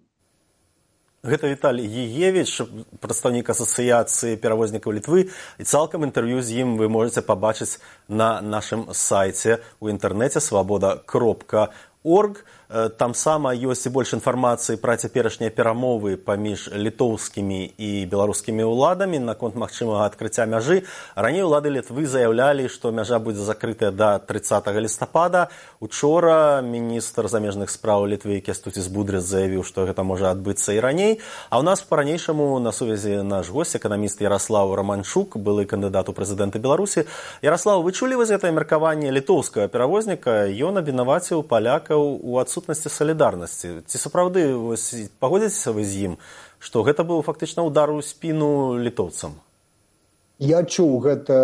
Гэта Віталій Гієвіч, прадстаўнік асацыяцыі перавознікаў Літвы. І цалкам інтэрв'ю з ім вы можаце пабачыць на нашым сайце ў інтэрнэце свабода.орг. Там сама ёсць і больш інфармацыі пра цяперашнія перамовы паміж літоўскімі і беларускімі ўладамі наконт магчымага адкрыцця мяжы. Раней улады Літвы заяўлялі, што мяжа будзе закрытая да 30 лістапада. Учора міністр замежных спраў Літвы Кястутис Будрис заявіў, што гэта можа адбыцца і раней. А ў нас па-ранейшаму на сувязі наш госць, эканаміст Яраслаў Романчук, былы кандыдат у прэзідэнты Беларусі. Яраслаў, вы чулі вы гэтае меркаванне літоўскага перавозніка? Ён абвінаваціў палякаў у адсутнасці салідарнасці. Ці сапраўды пагодзіцеся вы з ім, што гэта быў фактычна удар у спіну літоўцам? Я чуў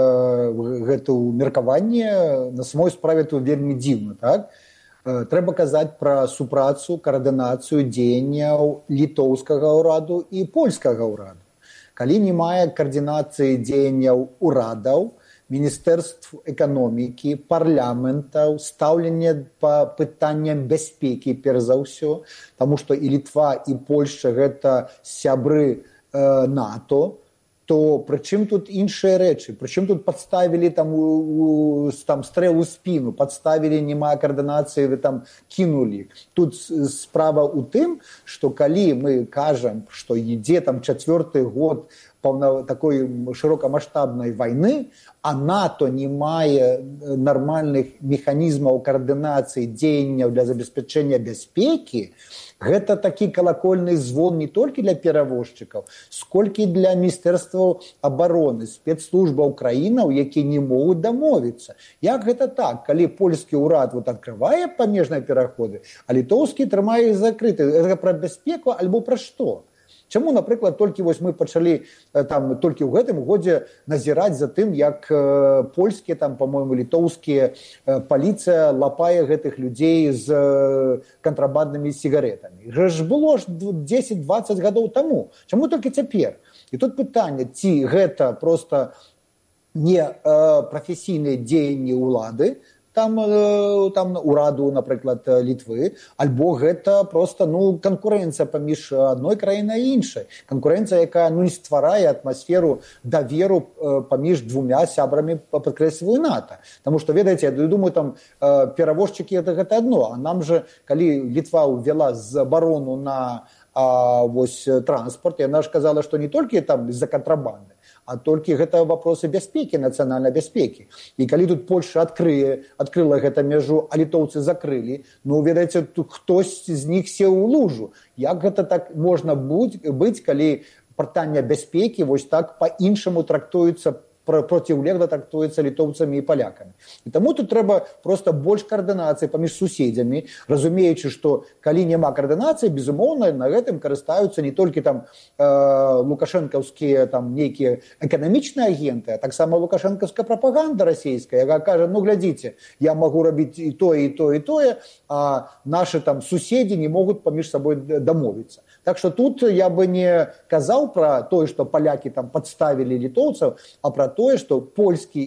гэта меркаванне, на самой справе это вельмі дзіўна, так? Трэба казаць пра супрацу, каардынацыю дзеянняў літоўскага ўраду і польскага ўраду. Калі не мае каардынацыі дзеянняў урадаў, міністэрств эканомікі, парламентаў, стаўленне па пытанням бяспекі, перш за ўсё, таму што і Літва, і Польшча гэта сябры НАТО, то прычым тут іншыя рэчы? Прычым тут падставілі там стрэл у спіну, падставілі, не мае каардынацыі, вы там кінулі. Тут справа ў тым, што калі мы кажам, што ідзе там 4-й год такой шырокамаштабнай вайны, а НАТО не мае нармальных механізмаў каардынацыі дзеянняў для забеспячэння бяспекі, гэта такі калакольны звон не толькі для перавозчыкаў, сколькі для міністэрстваў абароны, спецслужбаў краінаў, якія не могуць дамовіцца. Як гэта так, калі польскі ўрад адкрывае памежныя пераходы, а літоўскі трымае іх закрыты? Гэта пра бяспеку альбо пра што? Чаму, напрыклад, толькі мы пачалі толькі ў гэтым годзе назіраць за тым, як польскія, па-мойму, літоўскія паліцыя лапае гэтых людзей з кантрабанднымі сігаретамі. Гэта ж было 10-20 гадоў таму. Чаму толькі цяпер? І тут пытанне, ці гэта проста не прафесійныя дзеянні ўлады, там ураду, напрыклад, Літвы, альбо гэта проста канкурэнцыя паміж адной краінай і іншай. Канкурэнцыя, якая не стварае атмасферу даверу паміж двумя сябрамі, падкрэсліваю, НАТО. Таму што, ведаеце, я думаю, там перавозчыкі гэта адно, а нам жа, калі Літва ўвяла забарону на транспорт, яна ж казала, што не толькі там з-за кантрабанды, а толькі гэта вопросы бяспекі, нацыянальнай бяспекі. І калі тут Польша адкрыла гэта мяжу, а літоўцы закрылі, ведаеце, хтось з них сеў у лужу. Як гэта так можна быць, калі пытанне бяспекі вось так па-іншаму трактуецца, проціўлегла трактуецца літоўцамі і палякамі. І таму тут трэба проста больш каардынацыі паміж суседзямі, разумеючы, што калі няма каардынацыі, безумоўна, на гэтым карыстаюцца не толькі там лукашэнкаўскія там нейкія эканамічныя агенты, а таксама лукашэнкаўская прапаганда расійская, якая кажа, глядзіце, я магу рабіць і тое, і тое, і тое, а нашы там суседзі не могуць паміж сабой дамовіцца. Так што тут я бы не казаў пра тое, што палякі там падставілі літоўцаў, а пра тое, што польскі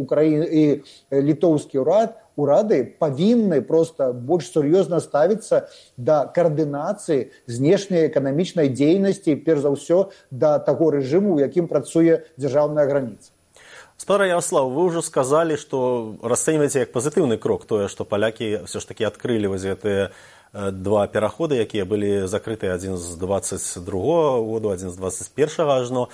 і літоўскі урады павінны проста больш сур'ёзна ставіцца да каардынацыі знешняй эканамічнай дзейнасці, перш за ўсё, да таго рэжыму, у якім працуе дзяржаўная граніца. Спадар Ярослав, вы ўжо сказалі, што расцэньваеце як пазітыўны крок тое, што палякі ўсё ж такі адкрылі вось гэтыя два пераходы, якія былі закрытыя, адзін з 22-го году, адзін з 21-го ажно.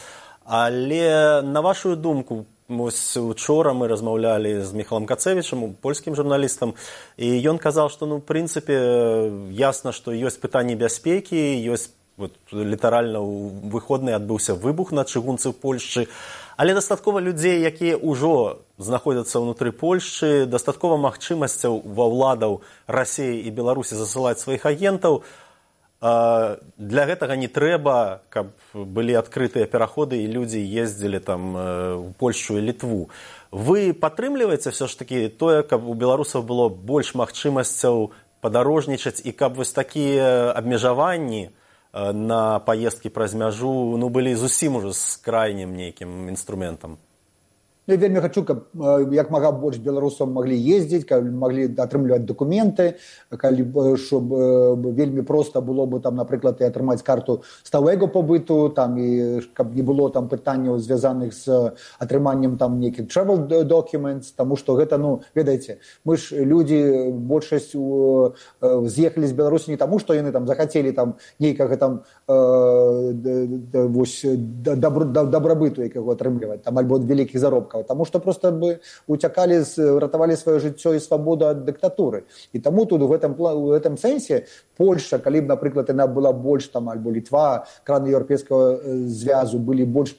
Але, на вашу думку, учора мы размаўлялі з Міхалам Кацевічам, польскім журналістам, і ён казаў, што, в прынцыпе, ясна, што ёсць пытанні бяспекі, ёсць літаральна ў выходныя адбыўся выбух на чыгунцы ў Польшчы, але дастаткова людзей, якія ўжо знаходзяцца ўнутры Польшчы, дастаткова магчымасцяў ва ўладаў Расіі і Беларусі засылаць сваіх агентаў. Для гэтага не трэба, каб былі адкрытыя пераходы і людзі ездзілі там у Польшчу і Літву. Вы падтрымліваеце все ж такі тое, каб у беларусаў было больш магчымасцяў падарожнічаць і каб вось такія абмежаванні на паездкі праз мяжу былі зусім ужо з крайнім нейкім інструментам? Я вельмі хочу, каб як мага больш беларусаў маглі ездзіць, каб маглі атрымліваць дакументы, щоб вельмі проста было бы там, напрыклад, і атрымаць карту сталага побыту, там і каб не было там пытанняў звязаных з атрыманнем там нейкіх travel documents, тому што гэта, ведаеце, мы ж людзі большасць з'ехалі з Беларусі не таму, што яны там захацелі там нейкага там вось дабрабыту якога атрымліваць, там альбо вялікіх заробкаў. Потому что просто бы утекали, ратовали свое жыццё и свободу от диктатуры. И тому тут в этом сенсе Польша, калі б, напрыклад, яна была больш там, альбо Літва, краны еўрапейскага звязу былі больш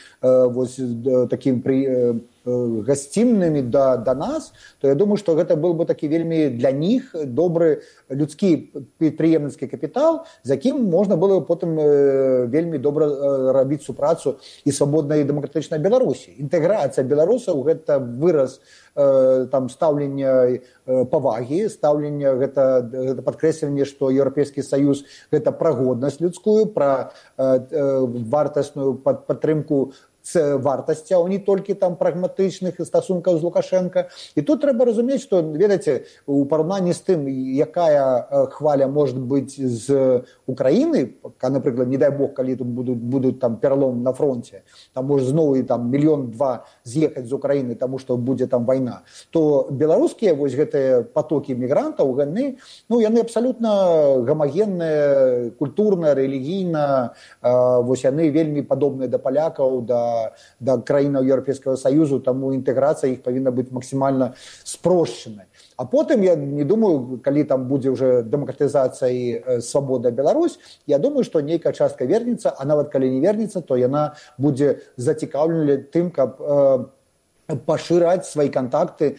гасціннымі да нас, то я думаю, што гэта был бы такі вельмі для них добры людскі прадпрыемніцкі капітал, з якім можна было потым вельмі добра рабіць супрацу і свабоднай і дэмакратычнай Беларусі. Інтэграцыя беларусаў гэта выраз там стаўлення павагі, стаўлення гэта падкрэсленне, што Еўрапейскі Саюз гэта пра годнасць людскую, пра вартасную падтрымку вартасцяў, не толькі там прагматычных стасункаў з Лукашенко. І тут трэба разумець, што, ведаеце, у параўнанні з тым, якая хваля можа быць з Украіны, напрыклад, не дай Бог, калі тут будуць там пералом на фронте, там можа зноў і там 1-2 мільёна з'ехаць з Украіны, таму што будзе там вайна, то беларускія вось гэтыя потокі мігрантаў, яны абсалютна гамагенныя, культурна, рэлігійна, вось яны вельмі падобныя да палякаў, да краінаў Еўрапейскага Саюзу, таму інтэграцыя іх павінна быць максімальна спрошчанай. А потым, я не думаю, калі там будзе ўжо дэмакратызацыя і свабода Беларусь, я думаю, што нейкая частка вернецца, а нават калі не вернецца, то яна будзе зацікаўлена тым, каб пашыраць свае кантакты,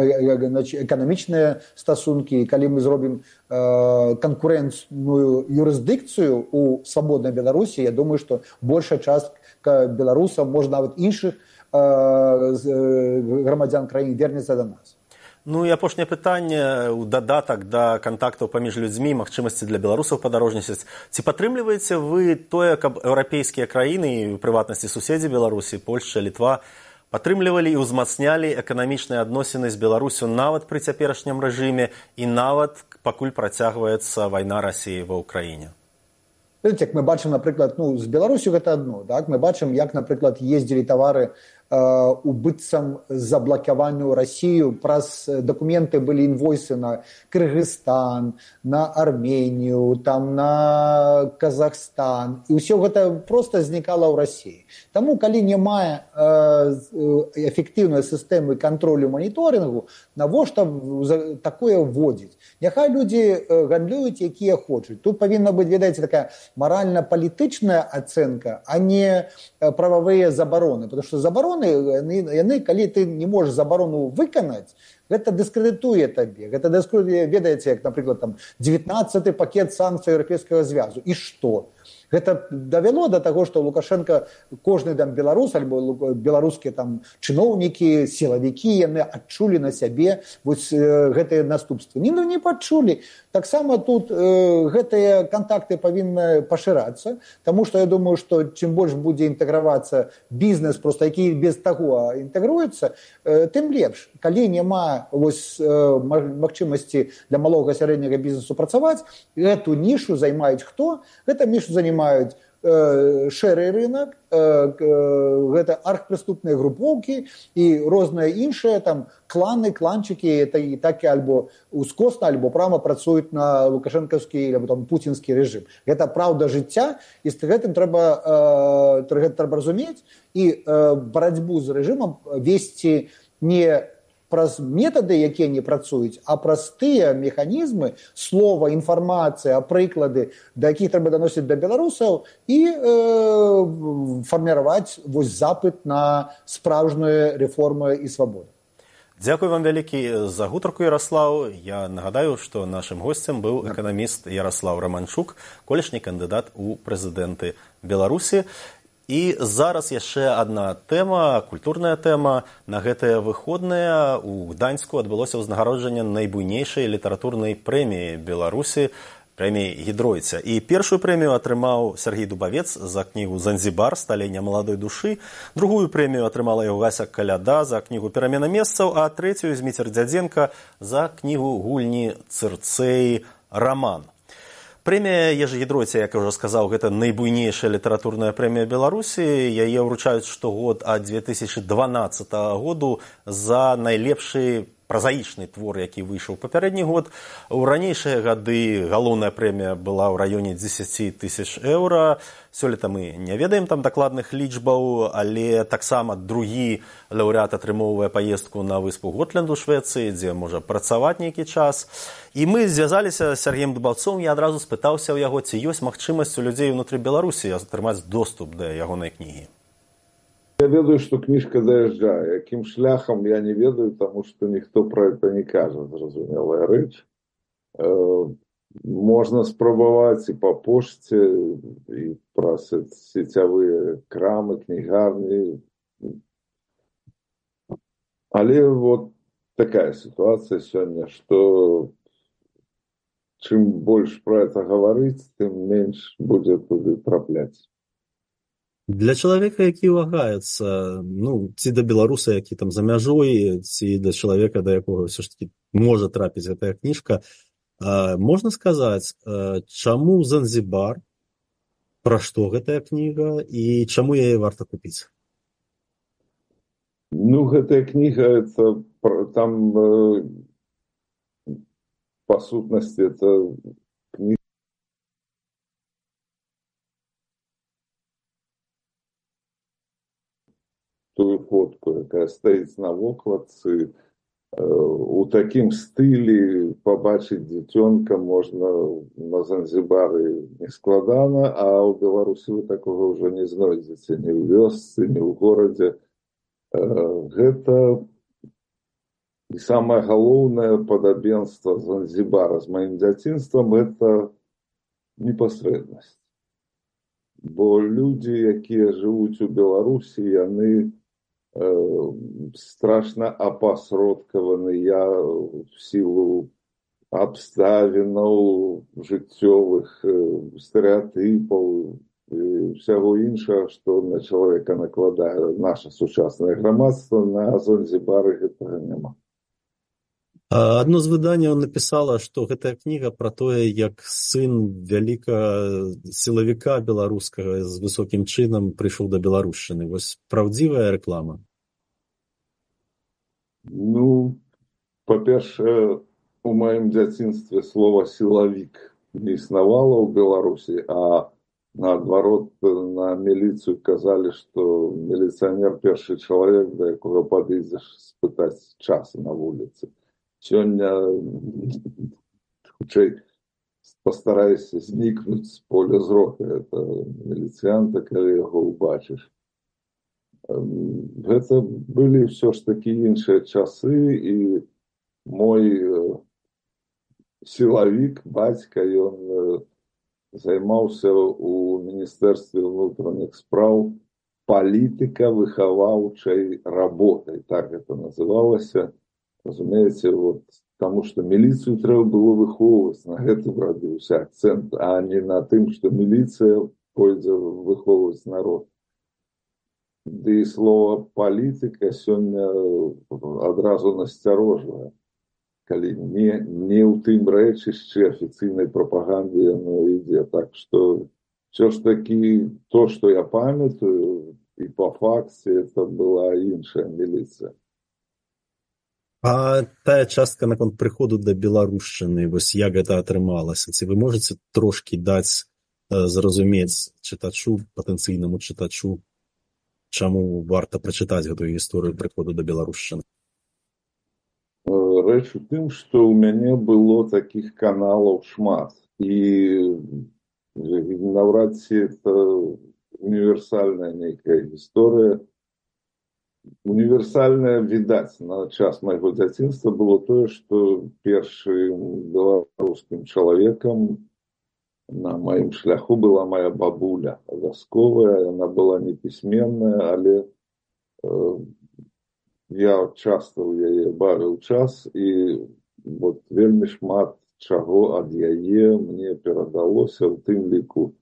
эканамічныя стасункі. І калі мы зробім канкурэнцыйную юрысдыкцыю у свабоднай Беларусі, я думаю, што большая частка беларусаў, можа нават іншых грамадзян краін вернецца да нас. І апошняе пытанне ў дадатак да кантактаў паміж людзьмі, магчымасці для беларусаў падарожнічаць. Ці падтрымліваеце вы тое, каб еўрапейскія краіны, у прыватнасці суседзі Беларусі, Польшча, Літва, падтрымлівалі і ўзмацнялі эканамічныя адносіны з Беларусю нават пры цяперашнім рэжыме і нават пакуль працягваецца вайна Расіі ва ўкраіне? Видите, як мы бачым, напрыклад, з Беларусю гэта адно, так? Мы бачым, як, напрыклад, ездзілі тавары у быццам заблакаваную Расію, праз дакументы былі інвойсы на Кыргызстан, на Арменію, там на Казахстан, і ўсё гэта проста знікала ў Расіі. Таму, калі няма эфектыўнай сістэмы кантролю маніторынгу, навошта такое вводзіць? Няхай людзі гандлююць, якія хочуць. Тут павінна быць, ведаеце, такая маральна-палітычная ацэнка, а не прававыя забароны. Потому што забароны, яны, калі ты не можаш забарону выканаць, гэта дыскрэдытуе табе. Гэта дыскрэдытуе, ведаеце, як, напрыклад, там 19-й пакет санкцый Еўрапейскага звязу. І што? Гэта давяло до таго, што Лукашенко, кожны там беларус, альбо беларускія там чыноўнікі, сілавікі, яны адчулі на сябе вось гэтыя наступствы. Не пачулі. Таксама тут гэтыя кантакты павінны пашырацца, таму што я думаю, што чым больш будзе інтэгравацца бізнес, просто які без таго інтэгруецца, тым лепш. Калі няма вось магчымасці для малога сярэдняга бізнесу працаваць, гэту нішу займаюць хто? Гэта нішу займаюць шэры рынок, гэта архпрыступныя групоўкі і розныя іншыя там кланы, кланчыкі, так альбо ускосна, альбо прама працуюць на лукашэнкаўскі або там пуцінскі рэжым. Гэта праўда жыцця, і з гэтым трэба разумець і барацьбу з рэжымам весці не праз метады, якія не працуюць, а праз тыя механізмы, слова, інфармацыя, прыклады, да якіх трэба даносіць да беларусаў і фарміраваць вось запыт на справжнюю рэформу і свабоду. Дзякуй вам вялікі за гутарку, Яраслаў. Я нагадаю, што нашым госцем быў эканаміст Яраслаў Раманчук, колішні кандыдат у прэзідэнты Беларусі. І зараз яшчэ адна тэма, культурная тэма. На гэтыя выходныя у Гданьску адбылося ўзнагароджанне найбуйнейшай літаратурнай прэміі Беларусі, прэміі Гідройця. І першую прэмію атрымаў Сергій Дубавец за кнігу «Занзібар. Сталення маладой душы». Другую прэмію атрымала яго Гася Каляда за кнігу «Перамена месцаў», а трэцюю Зміцер Дзядзенка за кнігу «Гульні Цырцэі. Раман». Прэмія Ежы Гідройца, як я ўжо сказаў, гэта найбуйнейшая літаратурная прэмія Беларусі. Яе ўручаюць штогод ад 2012 году за найлепшы празаічны твор, які выйшаў папярэдні год. У ранейшыя гады галоўная прэмія была ў раёне 10 тысяч еўра. Сёлета мы не ведаем там дакладных лічбаў, але таксама другі лаўрэат атрымоўвае паездку на выспу Готланд у Швецыі, дзе можа працаваць нейкі час. І мы звязаліся з Сергеем Дубаўцом, я адразу спытаўся ў яго, ці ёсць магчымасць у людзей унутры Беларусі атрымаць доступ да ягонай кнігі. Я ведаю, что книжка доезжае. Яким шляхом, я не ведаю, потому что никто про это не кажет, зразумелая рэч. Можно спрабаваць и по пошце, и праз сетявыя крамы, кнігарні. Але вот такая ситуация сегодня, что чем больше про это говорить, тем меньше будет туды трапляць. Для чалавека, які вагаецца, ці да беларуса, які там за мяжой, ці да чалавека, да якога ўсё ж таки можа трапіць гэтая кніжка, можна сказаць, чаму Занзібар, пра што гэтая кніга і чаму яе варта купіць? Гэтая кніга, это там по сутнасці, это кніга тую фотку, якая стаіць на вокладцы. У такім стылі пабачыць дзіцёнка можна на Занзібары нескладана, а ў Беларусі вы такога ўжо не знойдзеце ні ў вёсцы, ні ў горадзе. Гэта і самае галоўнае падабенства Занзібара з маім дзяцінствам – гэта непасрэднасць. Бо людзі, якія жывуць у Беларусі, яны страшна апасродкаваныя в сілу абставінаў жыццёвых, стэрэатыпаў і ўсяго іншага, што на чалавека накладае наша сучаснае грамадства. На Занзібары гэтага няма. Адно з выданняў напісала, што гэтая кніга пра тое, як сын вялікага сілавіка беларускага з высокім чынам прыйшоў да беларушчыны. Вось праўдзівая рэклама? Па-першае, у маім дзяцінстве слова «сілавік» не існавала ў Беларусі, а наадварот на міліцыю казалі, што міліцыянер – першы чалавек, да якога падыдзеш спытаць час на вуліцы. Сёння, хутчэй, пастарайся знікнуць з поля зроку. Это міліцыянта, калі яго ўбачыш. Гэта былі ўсё ж такі іншыя часы, і мой сілавік, бацька, ён займаўся у Міністэрстве ўнутраных спраў палітыка-выхаваўчай работай, так гэта называлася. Разумееце, таму што міліцыю трэба было выхоўваць, на гэтым рабіўся акцэнт, а не на тым, што міліцыя пойдзе выхоўваць народ. Ды і слова «палітыка» сёння адразу насцярожвае, калі не ў тым рэчышчы афіцыйнай прапаганды яно ідзе. Так што ўсё ж такі то, што я памятаю, і па факце, это была іншая міліцыя. А тая частка наконт прыходу да беларушчыны, вось як гэта атрымалася? Ці вы можаце трошкі даць зразумець чытачу, патэнцыйнаму чытачу, чаму варта прачытаць гэтую гісторыю прыходу да беларушчыны? Рэч у тым, што ў мяне было такіх каналаў шмат. І наўрад ці это універсальная нейкая гісторыя. універсальнае відаць на час майго дзяцінства было тое, што першым беларускім чалавекам на маім шляху была моя бабуля вясковая. Яна была непісьменная, але я часта ў яе бавіў час, і вот вельмі шмат чаго ад яе мне перадалося, у тым ліку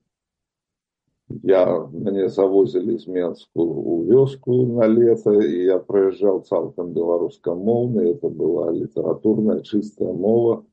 мяне завозілі з Менску ў вёску на лета, і я прыязджаў цалкам беларускамоўны, это была літаратурная чыстая мова.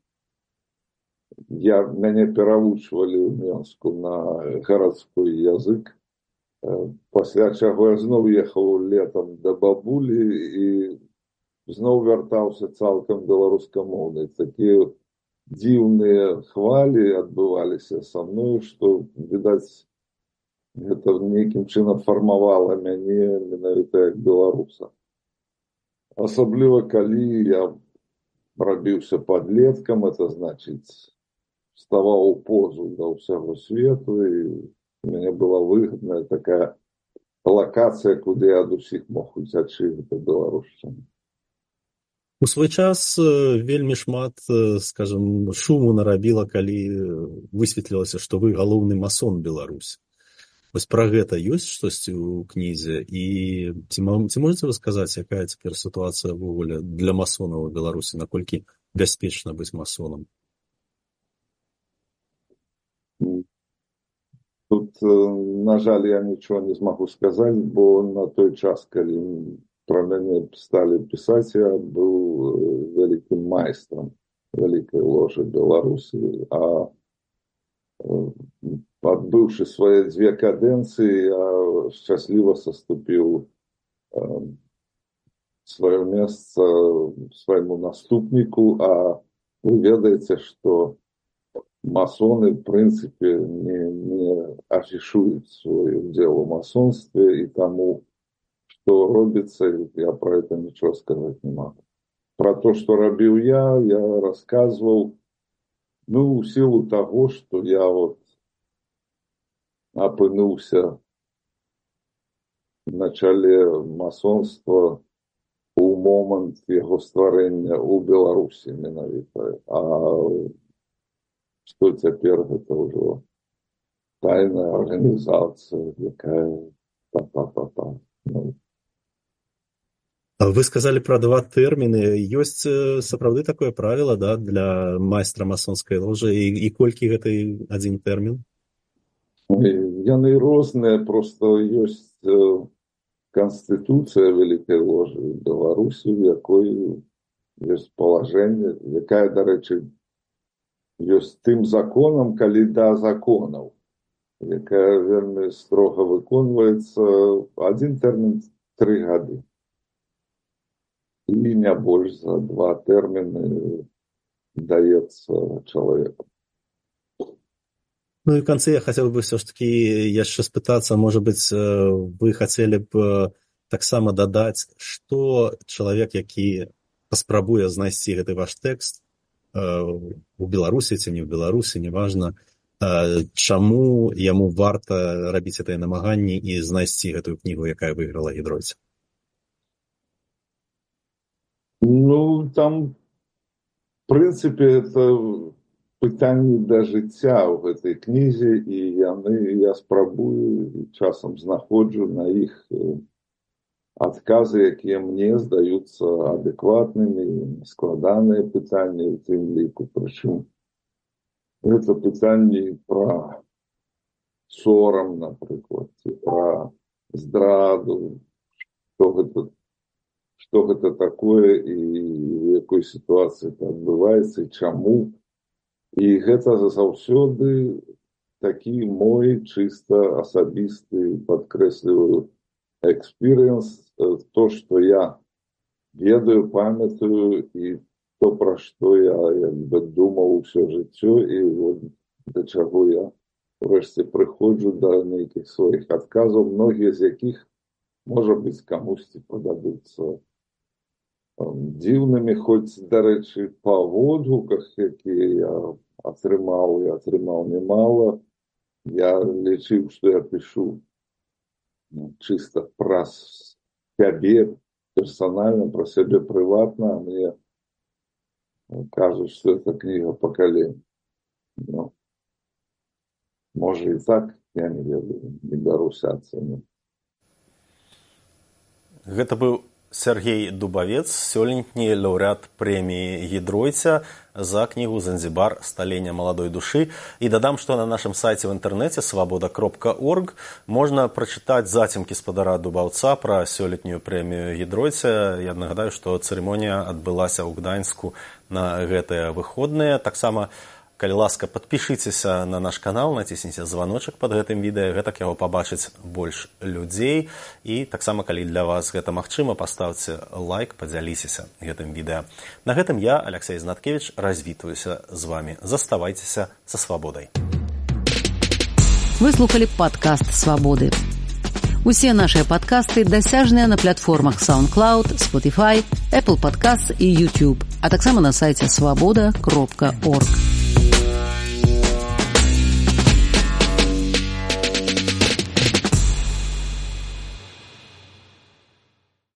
Мяне перавучвалі ў Менску на гарадскі язык, пасля чаго я зноў ехаў летам да бабулі і зноў вяртаўся цалкам беларускамоўны. Такія дзіўныя хвалі адбываліся са мною, што, відаць, гэта нейкім чынам фармавала мяне менавіта як беларуса. Асабліва, калі я рабіўся падлеткам, это значыць, вставаў у позу да ўсяго свету, і у мяне была выгадная такая лакацыя, куды я ад усіх мог уцячы, гэта беларушчына. У свой час вельмі шмат, скажем, шуму нарабіла, калі высветлілася, што вы галоўны масон Беларусі. Вось пра гэта ёсць штосьці ў кнізе, і ці можаце вы сказаць, якая цяпер сітуацыя ўвогуле для масонаў у Беларусі, наколькі бяспечна быць масонам? Тут, на жаль, я нічого не змагу сказаць, бо на той час, калі пра мяне сталі пісаць, я быў вялікім майстрам вялікай ложы Беларусі, а адбыўшы свае 2 кадэнцыі, я шчасліва саступіў сваё месца свайму наступніку, а вы ведаеце, што масоны, в прынцыпе, не афішуюць свой удзел у масонстве, і таму, што робіцца, я пра гэта нічого сказаць не магу. Пра то, што рабіў я расказваў, у сілу таго, што я апынуўся на чале масонства у момант яго стварэння ў Беларусі менавіта. А што цяпер, гэта ўжо тайная арганізацыя, якая та-та-та-та. Вы сказалі пра 2 тэрміны. Ёсць сапраўды такое правіла, да, для майстра масонскай ложы, і колькі гэты адзін тэрмін? Яны розныя, просто ёсць канстытуцыя вялікай ложы Беларусі, у якой ёсць палажэнне, якая, дарэчы, ёсць тым законам, калі да законаў, якая вельмі строга выконваецца. Адзін тэрмін 3 гады. І не больш за 2 тэрміны даецца чалавеку. Ну і в канцы я хацеў бы все ж таки яшчэ спытацца, можа быць, вы хацелі б таксама дадаць, што чалавек, які паспрабуе знайсці гэты ваш тэкст у Беларусі ці не ў Беларусі, неважна, чаму яму варта рабіць гэтыя намаганні і знайсці гэтую кнігу, якая выйграла Гідройца? Там, в прынцыпе, это пытанні да жыцця ў гэтай кнізе, і я спрабую, часам знаходжу на іх адказы, якія мне здаюцца адэкватнымі, складаныя пытанні ў тым ліку. Прычым гэта пытанні пра сорам, напрыклад, ці пра здраду, што гэта такое і ў якой сітуацыі это адбываецца і чаму. І гэта заўсёды такі мой чыста асабісты, падкрэсліваю, экспірыенс, то, што я ведаю, памятаю, і то, пра што я думаў усё жыццё, і да чаго я урэшце прыходжу да нейкіх сваіх адказаў, многія з якіх, можа быць, камусьці пададуцца дзіўнымі, хоць, дарэчы, па водгуках, якія я атрымаў немало, я лічыў, што я пішу чыста праз сябе персонально, про сябе прыватна, а мне кажуць, што это кніга пакалення. Ну, можа і так, я не ведаю, не бяруся ацэньваць. Гэта быў Сергей Дубавец, сёлетні лаўрэат прэміі Гідройця за кнігу «Занзібар. Сталення маладой душы». І дадам, што на нашым сайце ў інтэрнэце свабода.орг можна прачытаць зацемкі спадара Дубаўца пра сёлетнюю прэмію Гідройця. Я нагадаю, што цырымонія адбылася ў Гданьску на гэтыя выходныя. Таксама, калі ласка, падпішыцеся на наш канал, націсніце званочак пад гэтым відэа, гэтак яго пабачыць больш людзей. І таксама, калі для вас гэта магчыма, паставце лайк, падзяліцеся гэтым відэа. На гэтым я, Алексей Знаткевич, развітваюся з вами. Заставайцеся са свабодай. Вы слухали падкаст «Свабоды». Усе нашыя падкасты дасяжныя на платформах SoundCloud, Spotify, Apple Podcasts і YouTube, а таксама на сайце свабода.орг.